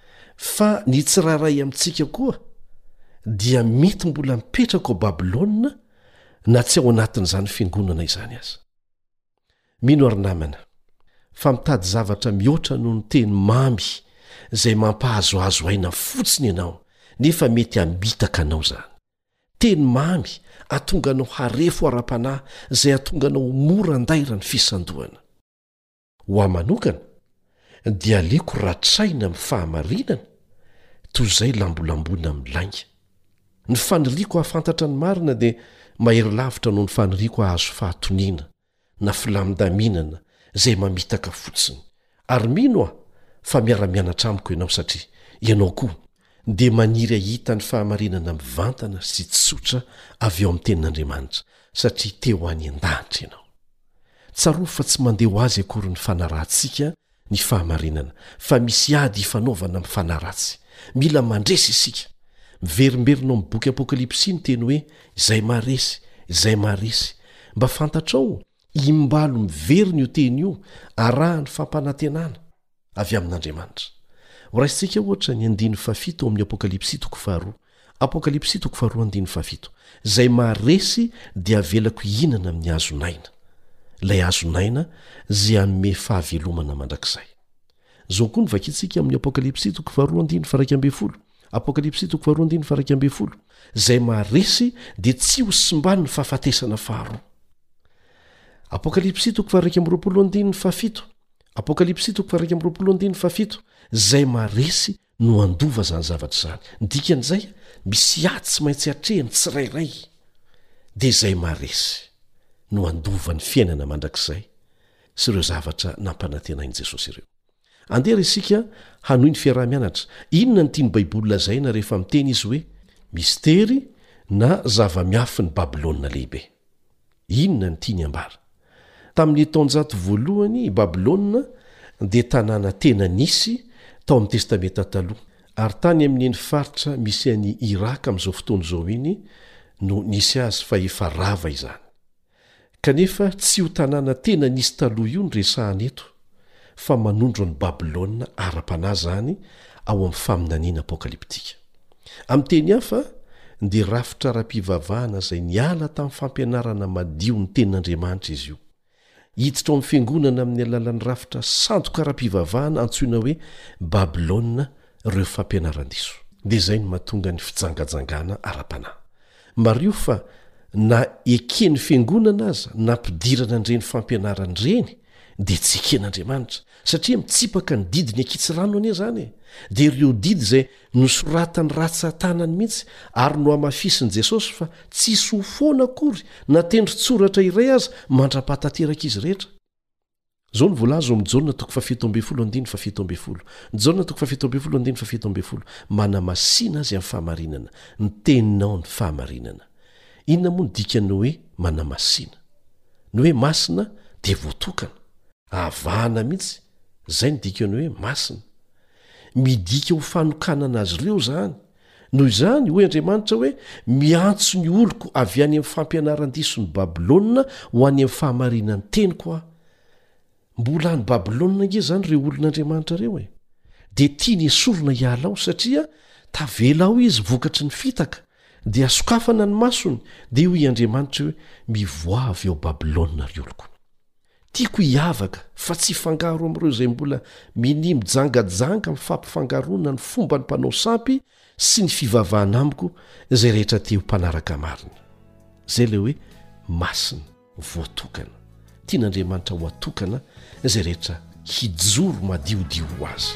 Fa ny tsiraray amintsika koa dia mety mbola mipetraka ao Babilôna na tsy ao anatin'izany fiangonana izany aza. Mino ary namana, fa mitady zavatra mihoatra noho ny teny mamy izay mampahazoazo aina fotsiny ianao nefa mety hambitaka anao zany. Teny mamy atonga anao harefo ara-panahy izay atonga anao mora andaira ny fisandohana. Ho amanokana dia aleko ratraina amin'ny fahamarinana toy izay lambolambona milainga. Ny faniriako hahafantatra ny marina dia mahery lavitra noho ny faniriako hahazo fahatoniana na filamin-daminana izay mamitaka fotsiny. Ary mino aho fa miara-mianatra amiko ianao satria ianao koa dia maniry ahita ny fahamarinana mivantana sy tsotra avy eo amin'ny tenin'Andriamanitra satria teo any an-danitra ianao. Tsaroa fa tsy mandeha ho azy akory ny fanarahantsika ny fahamarinana fa misy ady hifanaovana amin'ny fanaratsy. Mila mandresy isika. Miverimberinao amin'ny boky Apokalipsy ny teny hoe izay maresy, izay maresy mba fantatrao imbalo mivery ny io teny io arahany fampanantenana avy amin'Andriamanitra. Horaisitsika ohatra ny andiny fafito amin'ny apokalipsy toko faharoa apokalipsy toko faharoa andiny fafito zay maharesy dia avelako ihinana amin'ny hazonaina lay hazonaina zay anome fahavelomana mandrakizay. Zao koa ny vakitsika amin'ny apokalipsy toko faharoa andiny faraika ambin'ny folo apokalipsy toko faharoa andiny faraika ambin'ny folo zay maharesy dia tsy ho simbany ny fahafatesana faharoa. Apokalipsy toko faraika amby roapolo andiny fafito apokalipsy toko faraika amby roapolo andiny fafito zay maharesy no andova zany zavatra zany. Dikan'izay misy aty tsy maintsy atrehany tsirairay dia zay maharesy no andova ny fiainana mandrakizay sy ireo zavatra nampanantenainy Jesosy ireo. Andehara isika hanohy ny fiarah-mianatra. Inona ny tiany Baiboly lazaina rehefa miteny izy hoe mistery na zava-miafy ny Babilôna lehibe? Inona ny tiany ambara? Tamin'ny taonjato voalohany i Babilôna dia tanàna tena nisy tao amin'ny testamenta taloha, ary tany amin'ny eny faritra misy any Iraka amin'izao fotoana izao iny no nisy azy fa efa rava izany. Kanefa tsy ho tanàna tena nisy taloha io ny resahana eto, fa manondro ny Babilôna ara-panahy zany ao amin'ny faminaniana apokaliptika. Amin'ny teny hafa dia rafitra ara-pivavahana izay niala tamin'ny fampianarana madio ny tenin'Andriamanitra izy io. Hiditra ao amin'ny fiangonana amin'ny alalan'ny rafitra sandoka ara-pivavahana antsoina hoe Babilôna ireo fampianaran-diso. Dia izay no mahatonga ny fijangajangana ara-panahy. Mario fa na ekeny fiangonana aza na ampidirana an'ireny fampianaran'ireny dia tsy eken'Andriamanitra, satria mitsipaka ny didiny akitsirano anie zany e. Dia ireo didy izay nosoratany ratsan-tanany mihitsy ary no hamafisin'i Jesosy fa tsisy ho foana akory na tendrin-tsoratra iray aza mandra-pahatanteraka izy rehetra. Zao ny voalaza amin'ny Jaona toko fafito ambin'ny folo andiny fafito ambin'ny folo. Jaona toko fafito ambin'ny folo andiny fafito ambin'ny folo. Manamasina azy amin'ny fahamarinana, ny teninao ny fahamarinana. Inona moa ny dikany hoe manamasina? Ny hoe masina dia voatokana, avahana mihitsy, zay ny dikany hoe masina. Midika ho fanokanana azy ireo zany. Noho izany hoy Andriamanitra hoe miantso ny oloko avy any amin'ny fampianaran-diso ny Babilôna ho any amin'ny fahamarinan'ny teny koa. Mbola any Babilôna nge zany ireo olon'Andriamanitra ireo e. Dia tiany esorina hiala ao satria tavela ao izy vokatry ny fitaka, dia asokafana ny masony, dia hoy Andriamanitra hoe mivoavy ao Babilôna ry oloko. Tiako hiavaka fa tsy fangaro amin'ireo izay mbola minimy jangajanga mifampifangaroana ny fomba ny mpanao sampy sy ny fivavahana amiko izay rehetra teo mpanaraka marina. Zay le hoe masina voatokana. Tian'Andriamanitra ho atokana izay rehetra hijoro madiodio ho azy.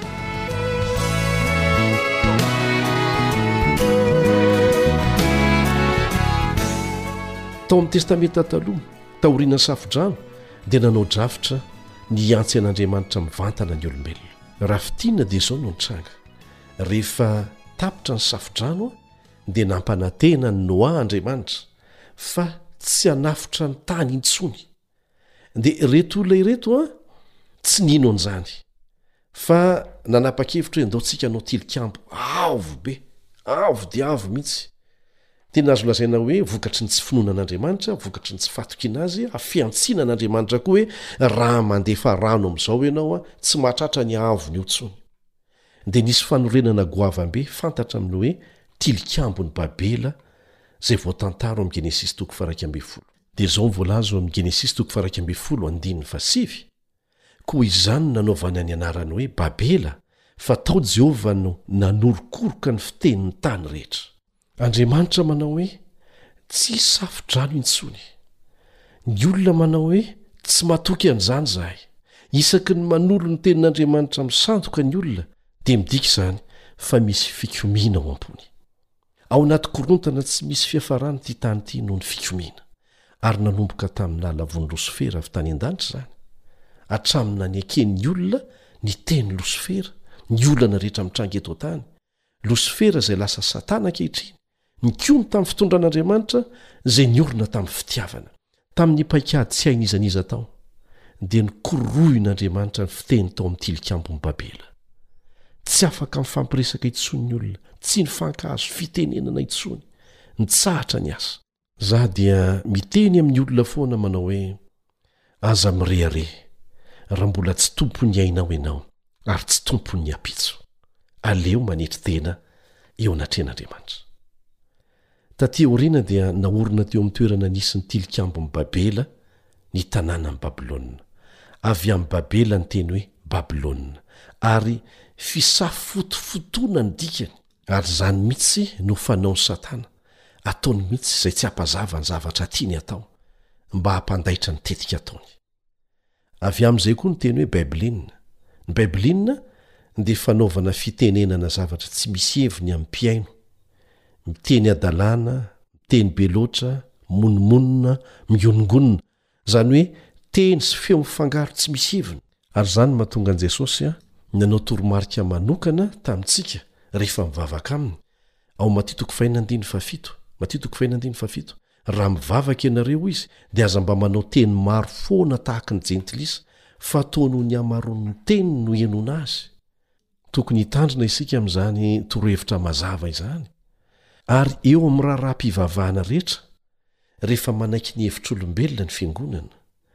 Tao amin'ny testamenta taloha, taoriana safodrano dia nanao drafitra ny antsy an'Andriamanitra mivantana ny olombelona. Raha fitiana dia izao no nitranga. Rehefa tapitra ny safodrano dia nampanantena ny Noa Andriamanitra fa tsy hanafitra ny tany intsony. Dia reto olona ireto a tsy nino an'izany, fa nanapa-kevitra hoe andaontsika hanao tilikambo avo be, avo dia avo mihitsy. Tena azo lazaina hoe vokatry ny tsy finoanan'Andriamanitra, vokatry ny tsy fatokiana azy, afiantsiana an'Andriamanitra koa hoe raha mandefa rano amin'izao ianao a tsy mahatratra ny avony io tsony. Dia nisy fanorenana goavambe fantatra amin'ny hoe tilikambo ny Babela zay voatantaro amin'ny Genesis toko faraika ambin'ny folo. Dia izao mivolazo amin'ny Genesis toko faraika ambin'ny folo andininy fasivy. Koa izany nanaovana ny anarany hoe Babela, fa tao Jehova no nanorokoroka ny fitenin'ny tany rehetra. Andriamanitra manao hoe tsy safodrano intsony. Ny olona manao hoe tsy matoky an'izany zahay. Isaky ny manolo ny tenin'Andriamanitra misandoka ny olona dia midika izany fa misy fikomiana ao am-pony. Ao anaty korontana tsy misy fiafarany ty tany ity noho ny fikomiana, ary nanomboka tamin'ny lalavon'ny Losifera avy tany an-danitra zany. Hatramin'ny nanekeny olona ny teny Losifera, ny olana rehetra mitrangy eto tany. Losifera izay lasa Satana ankehitriny, nikony tamin'ny fitondran'Andriamanitra izay niorina tamin'ny fitiavana. Tamin'ny paikady tsy hain'izaniza tao, dia nikorohin'Andriamanitra ny fiteny tao amin'ny tilikambon'ny Babela. Tsy afaka mifampiresaka intsony ny olona, tsy nifankahazo fitenenana intsony, nitsahatra ny asa. Za dia miteny amin'ny olona foana manao hoe aza mirehare raha mbola tsy tompony ainao ianao ary tsy tompony apitso aleo manetry tena eo anatren'andriamanitra. Taty oriana dia naorina teo amin'ny toerana nisy ny tilikambo amin'ny Babela ny tanàna amin'ny Babilôna. Avy amin'ny Babela ny teny hoe Babilôna ary fisafotofotoana ny dikany ary zany mihitsy no fanaony Satana ataony mihitsy izay tsy hampazava ny zavatra tiany atao mba hampandaitra ny tetika ataony. Avy amin'izay koa ny teny hoe Baibolina. Ny Baibolina dia fanaovana fitenenana zavatra tsy misy heviny amin'ny mpiaino, miteny adalàna, miteny be loatra, monomonina, mionongonina, zany hoe teny sy feo mifangaro tsy misy heviny. Ary zany mahatonga an' Jesosy a nanao toromarika manokana tamintsika rehefa mivavaka aminy ao Matitoko faha enina andiny faha fito. Matitoko faha enina andiny faha fito. Raha mivavaka ianareo izy dia aza mba manao teny maro foana tahaka ny jentilisa fa ataonao ny hamaroan'ny teny no henona azy. Tokony hitandrina isika amin'izany torohevitra mazava izany. Ary eo amin'ny raharaham-pivavahana rehetra rehefa manaiky ny hevitr'olombelona ny fiangonana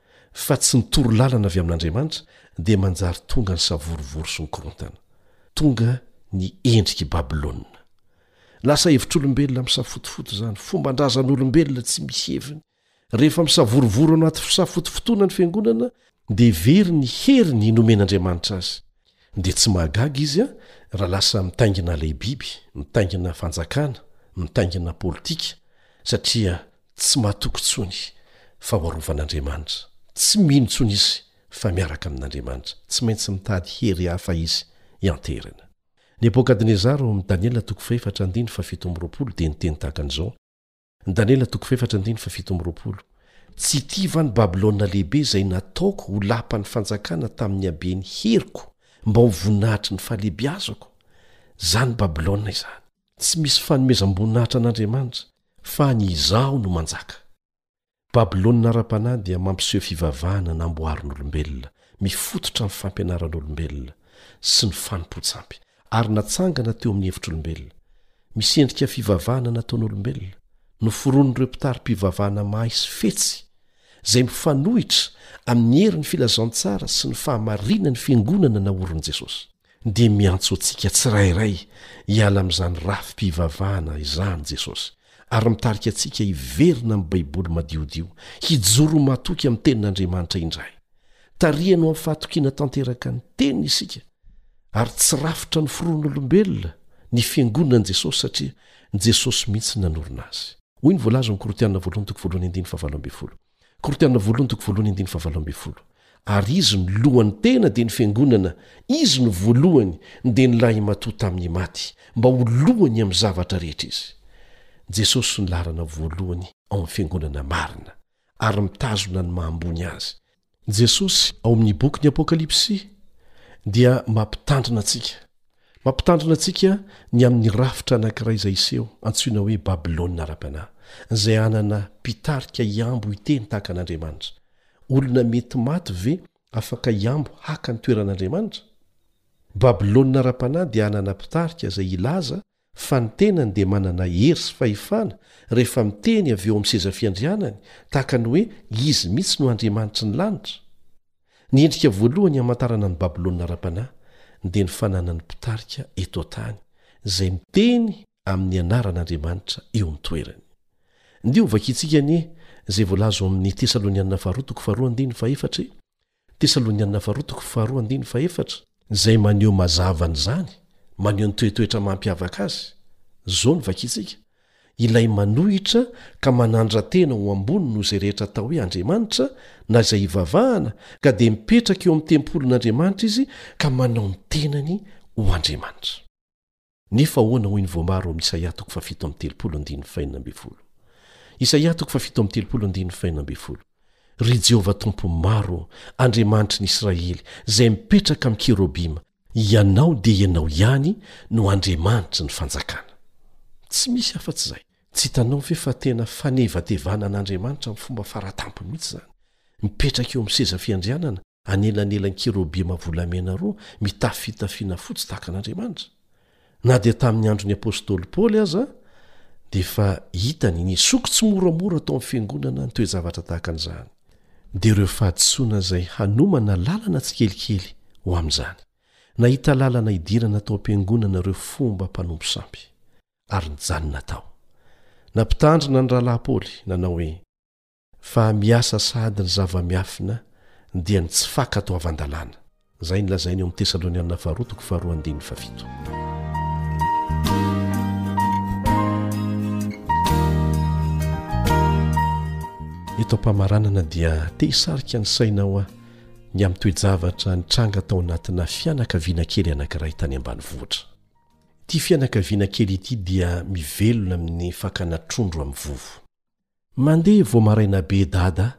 fa tsy nitoro lalana avy amin'Andriamanitra dia manjary tonga ny savorovoro sy ny korontana, tonga ny endriky Babilôna. Lasa hevitr'olombelona misafotofoto zany, fomban-drazan'olombelona tsy misy heviny. Rehefa misavorovoro anaty fisafotofotoana ny fiangonana dia very ny heriny nomen'Andriamanitra azy. Dia tsy mahagaga izy a raha lasa mitaingina lehibiby, mitaingina fanjakana, mitaingina politika satria tsy mahatoky tsony fa hoarovan'Andriamanitra. Tsy mino tsony izy fa miaraka amin'Andriamanitra, tsy maintsy mitady hery hafa izy ianterana. Nebokadnezara ao amin'ny Daniela toko faefatra andiny fa fito amby roapolo dia niteny tahaka an'izao. Daniela toko faefatra andiny fa fito amby roapolo. Tsy tiva ny Babilôna lehibe izay nataoko ho lapa ny fanjakana tamin'ny habeny heriko mba ho voninahitry ny fahalehibiazako. Zany Babilôna izany. Tsy misy fanomezam-boninahitra an'Andriamanitra fa ny izaho no manjaka. Babilôna ara-panahy dia mampiseho fivavahana namboarin'olombelona, mifototra amin'ny fampianaran'olombelona sy ny fanompontsampy ary natsangana teo amin'ny hevitr'olombelona. Misy endrika fivavahana nataon'olombelona noforon'ireo mpitary-pivavahana mahay sy fetsy izay mifanohitra amin'ny herin'ny filazantsara sy ny fahamarinany fiangonana naorin'i Jesosy. Dia miantso antsika tsirairay hiala amin'izany rafim-pivavahana izany Jesosy ary mitarika antsika hiverina amin'ny baiboly madiodio, hijoro matoky amin'ny tenin'Andriamanitra indray. Tarihana amin'ny fahatokiana tanteraka ny teniny isika ary tsy rafitra ny foron'olombelona ny fiangonana an' Jesosy satria ny Jesosy mihitsy nanorina azy. Hoy ny voalaza amin'ny Korintana voalohany toko voalohany andiny faha valo ambin'ny folo. Korintana voalohany toko voalohany andiny faha valo ambin'ny folo. Ary izy ny lohany tena dia ny fiangonana, izy ny voalohany dia ny lahy matoa tamin'ny maty mba ho lohany amin'ny zavatra rehetra izy. Jesosy ny larana voalohany ao amin'ny fiangonana marina ary mitazona ny mahambony azy. Jesosy ao amin'ny boky ny Apokalipsy dia mampitandrina antsika. Mampitandrina antsika ny amin'ny rafitra anankiray izay iseho antsoina hoe Babilôna ara-panahy, izay anana mpitarika iambo hiteny tahaka an'Andriamanitra. Olona mety maty ve afaka iambo haka ny toeran'Andriamanitra? Babilôna ara-panahy dia anana mpitarika izay ilaza fa ny tenany dia manana hery sy fahefana rehefa miteny avy eo amin'ny seza fiandrianany tahaka ny hoe izy mihitsy no Andriamanitry ny lanitra. Ny endrika voalohany hamantarana ny Babilôna ara-panahy dia ny fananany mpitarika eto an-tany izay miteny amin'ny anaran'Andriamanitra eo amin'ny toerany. Ndio vakiantsika ny izay voalazo amin'ny Tesalonianina faharoa toko faharoa andiny faefatra. Tesalonianina faharoa toko faharoa andiny faefatra izay maneho mazava n'izany, maneho ny toetoetra mampiavaka azy. Zao ny vakiantsika. Ilay manohitra ka manandra tena ho ambony noho izay rehetra atao hoe Andriamanitra na izay hivavahana ka dia mipetraka eo amin'ny tempolon'Andriamanitra izy ka manao ny tenany ho Andriamanitra. Nefa ahoana hoy ny voamaro amin'ny Isaia toko fahafito amby telopolo andiny faenina ambin'ny folo. Isaia toko fahafito amby telopolo andiny faenina ambin'ny folo. Ry Jehovah tompo maro, Andriamanitry ny Israely, izay mipetraka amin'ny kerobima, ianao dia ianao ihany no Andriamanitry ny fanjakana. Tsy misy afa-tsy izay. Tsy hitanao ve fa tena fanevatevana an'Andriamanitra amin'ny fomba faratampony mihitsy izany. Mipetraka eo amin'ny seza fiandrianana, anelanelan'ny kerobima volamena roa mitafy fitafiana fotsy tahaka an'Andriamanitra. Na dia tamin'ny andron'ny apôstôly Paoly aza dia efa hitany ny soky tsy moramora tao amin'ny fiangonana ny toezavatra tahaka an'izany. dia ireo fahadisoana izay hanomana lalana tsikelikely ho amin'izany nahita lalana idirana tao am-piangonana ireo fomba mpanompo sampy ary nijanona tao nampitandrina ny rahalahy Paoly nanao hoe fa miasa sady ny zava-miafina dia ny tsy faka atao avan-dalàna izay nolazainy eo amin'ny Tesalonianina faharoa toko faharoa andiny fafito. Eto am-pamaranana dia te hisarika ny sainao a ny amin'ny toe-javatra nitranga tao anatina fianakaviana kely anankiray tany ambanivohitra. Ity fianakaviana kely ity dia mivelona amin'ny fakana trondro amin'ny vovo. Mandeha vao maraina be dada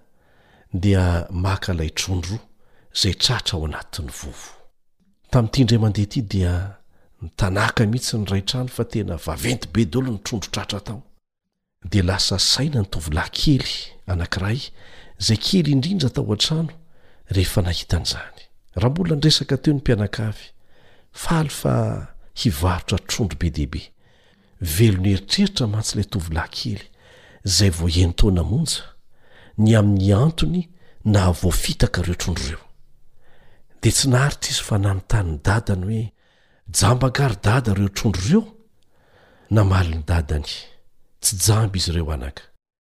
dia maka ilay trondro izay tratra ao anatin'ny vovo. Tamin'ity indray mandeha ity dia nitanaka mihitsy ny ray trano fa tena vaventy be daholo ny trondro tratra tao. Dia lasa saina ny tovolahy kely anankiray izay kely indrindra tao an-trano rehefa nahita an'izany. Raha mbola niresaka teo ny mpianakavy faly fa hivarotra trondro be dehibe. Velony eritreritra mantsy ilay tovolahy kely izay vao ento namonja ny amin'ny antony na voafitaka ireo trondro ireo. Dia tsy naharitra izy fa nanontany dadany hoe jambagary dada ireo trondro ireo? Namaly ny dadany tsy jamby izy ireo anaka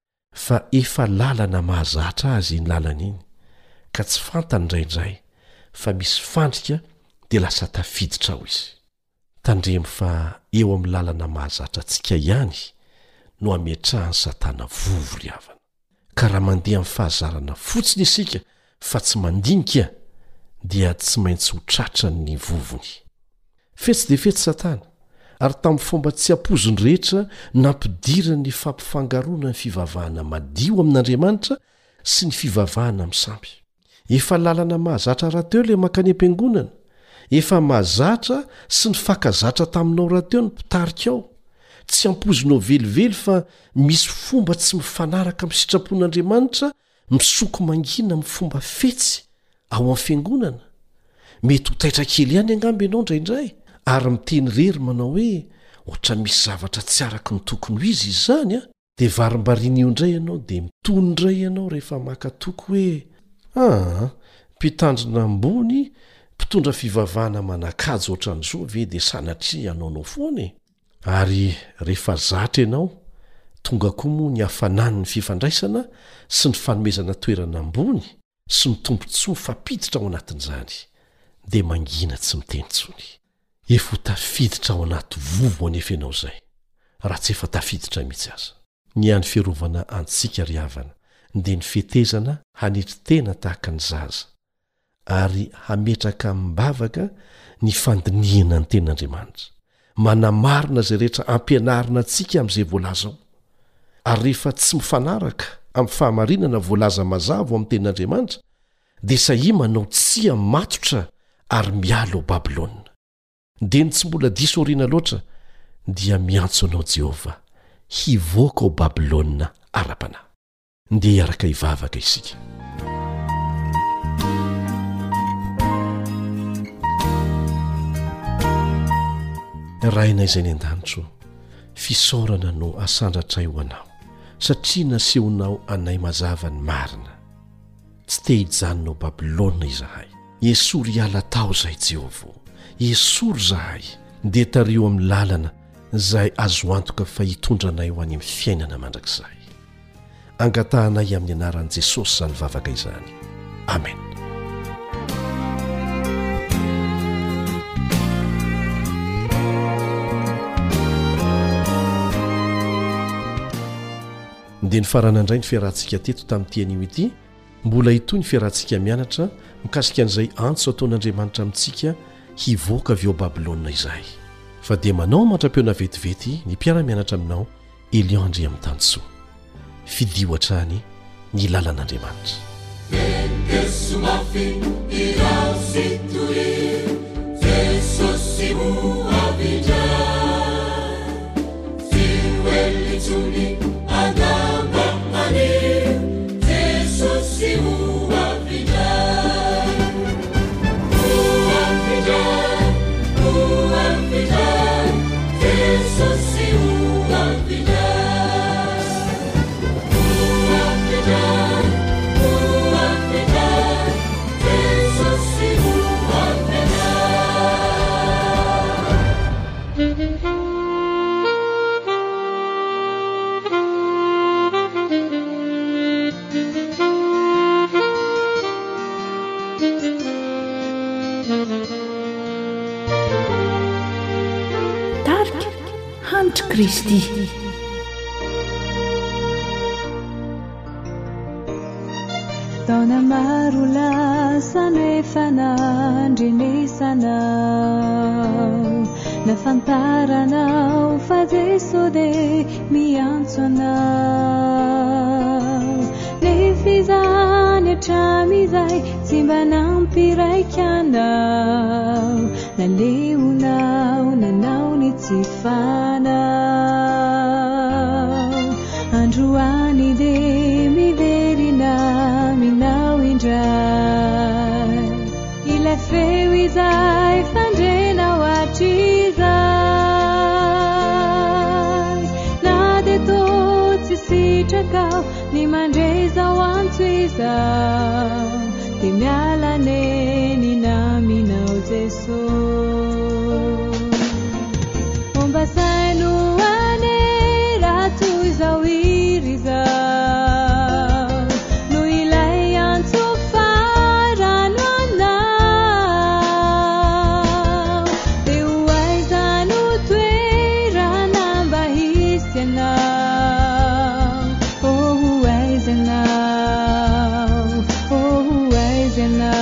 fa efa lalana mahazatra azy ny lalana iny ka tsy fantany indraindray fa misy fandrika dia lasa tafiditra ao izy. Tandremo fa eo amin'ny lalana mahazatra antsika ihany no ametrahany Satana vovo ry havana. Ka raha mandeha amin'ny fahazarana fotsiny isika fa tsy mandinika dia tsy maintsy ho tratrany ny vovony. Fetsy dia fetsy Satana ary tamin'ny fomba tsy ampozony rehetra nampidirany ny fampifangaroana ny fivavahana madio amin'Andriamanitra sy ny fivavahana amin'ny sampy. Efa lalana mahazatra rahateo ilay mankany am-piangonana. Efa mahazatra sy ny fakazatra taminao rahateo ny mpitarika ao. Tsy ampozinao velively fa misy fomba tsy mifanaraka amin'ny sitrapon'Andriamanitra misoko mangina amin'ny fomba fetsy ao amin'ny fiangonana. Mety ho taitra kely ihany angamba ianao indraindray ary miteny rery manao hoe ohatra misy zavatra tsy araka ny tokony ho izy izy zany a. Dia varimbariny io indray ianao dia mitony indray ianao rehefa maka toko hoe ah, mpitandrina ambony mpitondra fivavahana manakajo ohatran'izao ve dia sanatria anaonao foana e. Ary rehefa zatra ianao tonga koa moa ny hafanany ny fifandraisana sy ny fanomezana toerana ambony sy ny tombontsoa mifapiditra ao anatin'izany dia mangina tsy miteny intsony. Efa ho tafiditra ao anaty vovo anefa ianao izay raha tsy efa tafiditra mihitsy aza. Ny hany fiarovana antsika ry havana dia ny fetezana hanetry tena tahaka ny zaza ary hametraka mibavaka ny fandiniana ny ten'Andriamanitra. Manamarina izay rehetra ampianarina antsika amin'izay voalaza ao. Ary rehefa tsy mifanaraka amin'ny fahamarinana voalaza mazava amin'ny ten'Andriamanitra dia sahi manao tsia matotra ary miala ao Babilôna. Dia ny tsy mbola diso oriana loatra dia miantso anao Jehova hivoaka ao Babilôna ara-panahy. Ndia hiaraka hivavaka isika. Raina izay ny an-danitro, fisaorana no asandratray ho anao satria nasehonao anay mazava ny marina. Tsy te hijanonao Babilôna izahay. Esory hiala tao zahay Jehova. Esory zahay dia tario amin'ny lalana izay azo antoka fa hitondranay ho any amin'ny fiainana mandrakizay. Angatahanay amin'ny anaran'i Jesosy izany vavaka izany. Amen. Dia ny faranandray ny fiarahantsika teto tamin'ity anio ity, mbola hitoy ny fiarahantsika mianatra mikasika an'izay antso ataon'Andriamanitra amintsika hivoaka avy ao Babilôna izay. Fa dia manao mantra-peona vetivety ny mpiara-mianatra aminao Eliandry amin'ny Tansoa. Fidio hatrany ny lalan'Andriamanitra. Oh, Tarika Handry Kristy. Taona maro lasa nefa nandrenesanao, nafantaranao fa Jeso dia miantso anao. Nefa izany hatramizay tsy mba nampiraika anao, naleonao nanao ny tsy fanao. Androany dia miverina minao indray, ilay feo izay fandrenao hatrizay. Na dia toa tsy sitrakao ny mandrezao antso izao, dia miala neny naminao Jeso. Omba saino ane raha toy izao iry izao, no ilay antso farano anao. Dia ho aiza no toerana mba hisy anao, oh ho aiza anao, oh ho aiza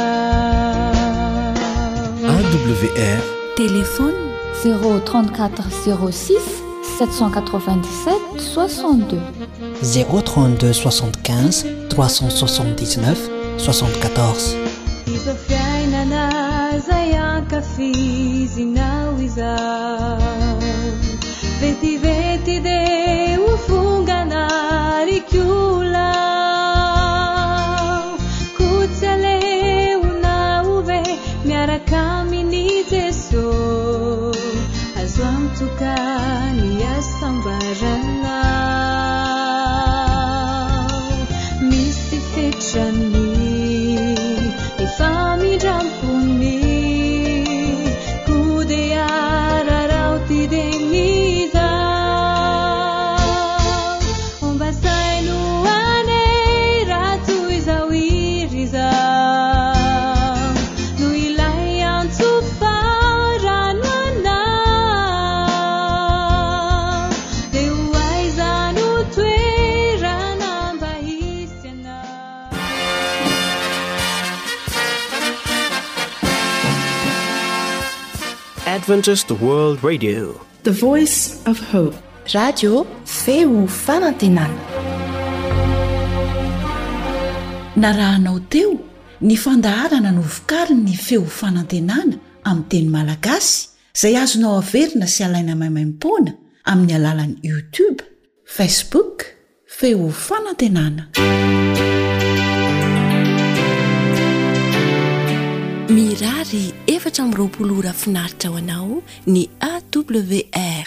anao. A W R Téléphone zéro trente-quatre zéro six sept cent quatre-vingt-dix-sept soixante-deux, zéro trente-deux soixante-quinze trois cent soixante-dix-neuf soixante-quatorze. Izao fiainana zay ankafizinao izao, vetivety dia ho fongana rikolao. Kotsy aleonao ve miaraka aminy Jeso, azo amtoka ny asambaranao. Misy fetrany ifamidrampony, ko dia ararao ty denizao. Omba saino ane raha toy izao iry izao, no ilay antso farano anao. Dia ho aiza no toerana mba hisy anao. Adventist World Radio, The Voice of Hope. Radio feo fanantenana. Narahanao teo ny fandaharana no vokariny ny feo fanantenana amin'ny teny malagasy, izay azonao averina sy alaina maimaim-poana amin'ny alalan'ny YouTube, Facebook, feo fanantenana. Mirary efatra amby roapolo ora finaritra ho anao ny A W R.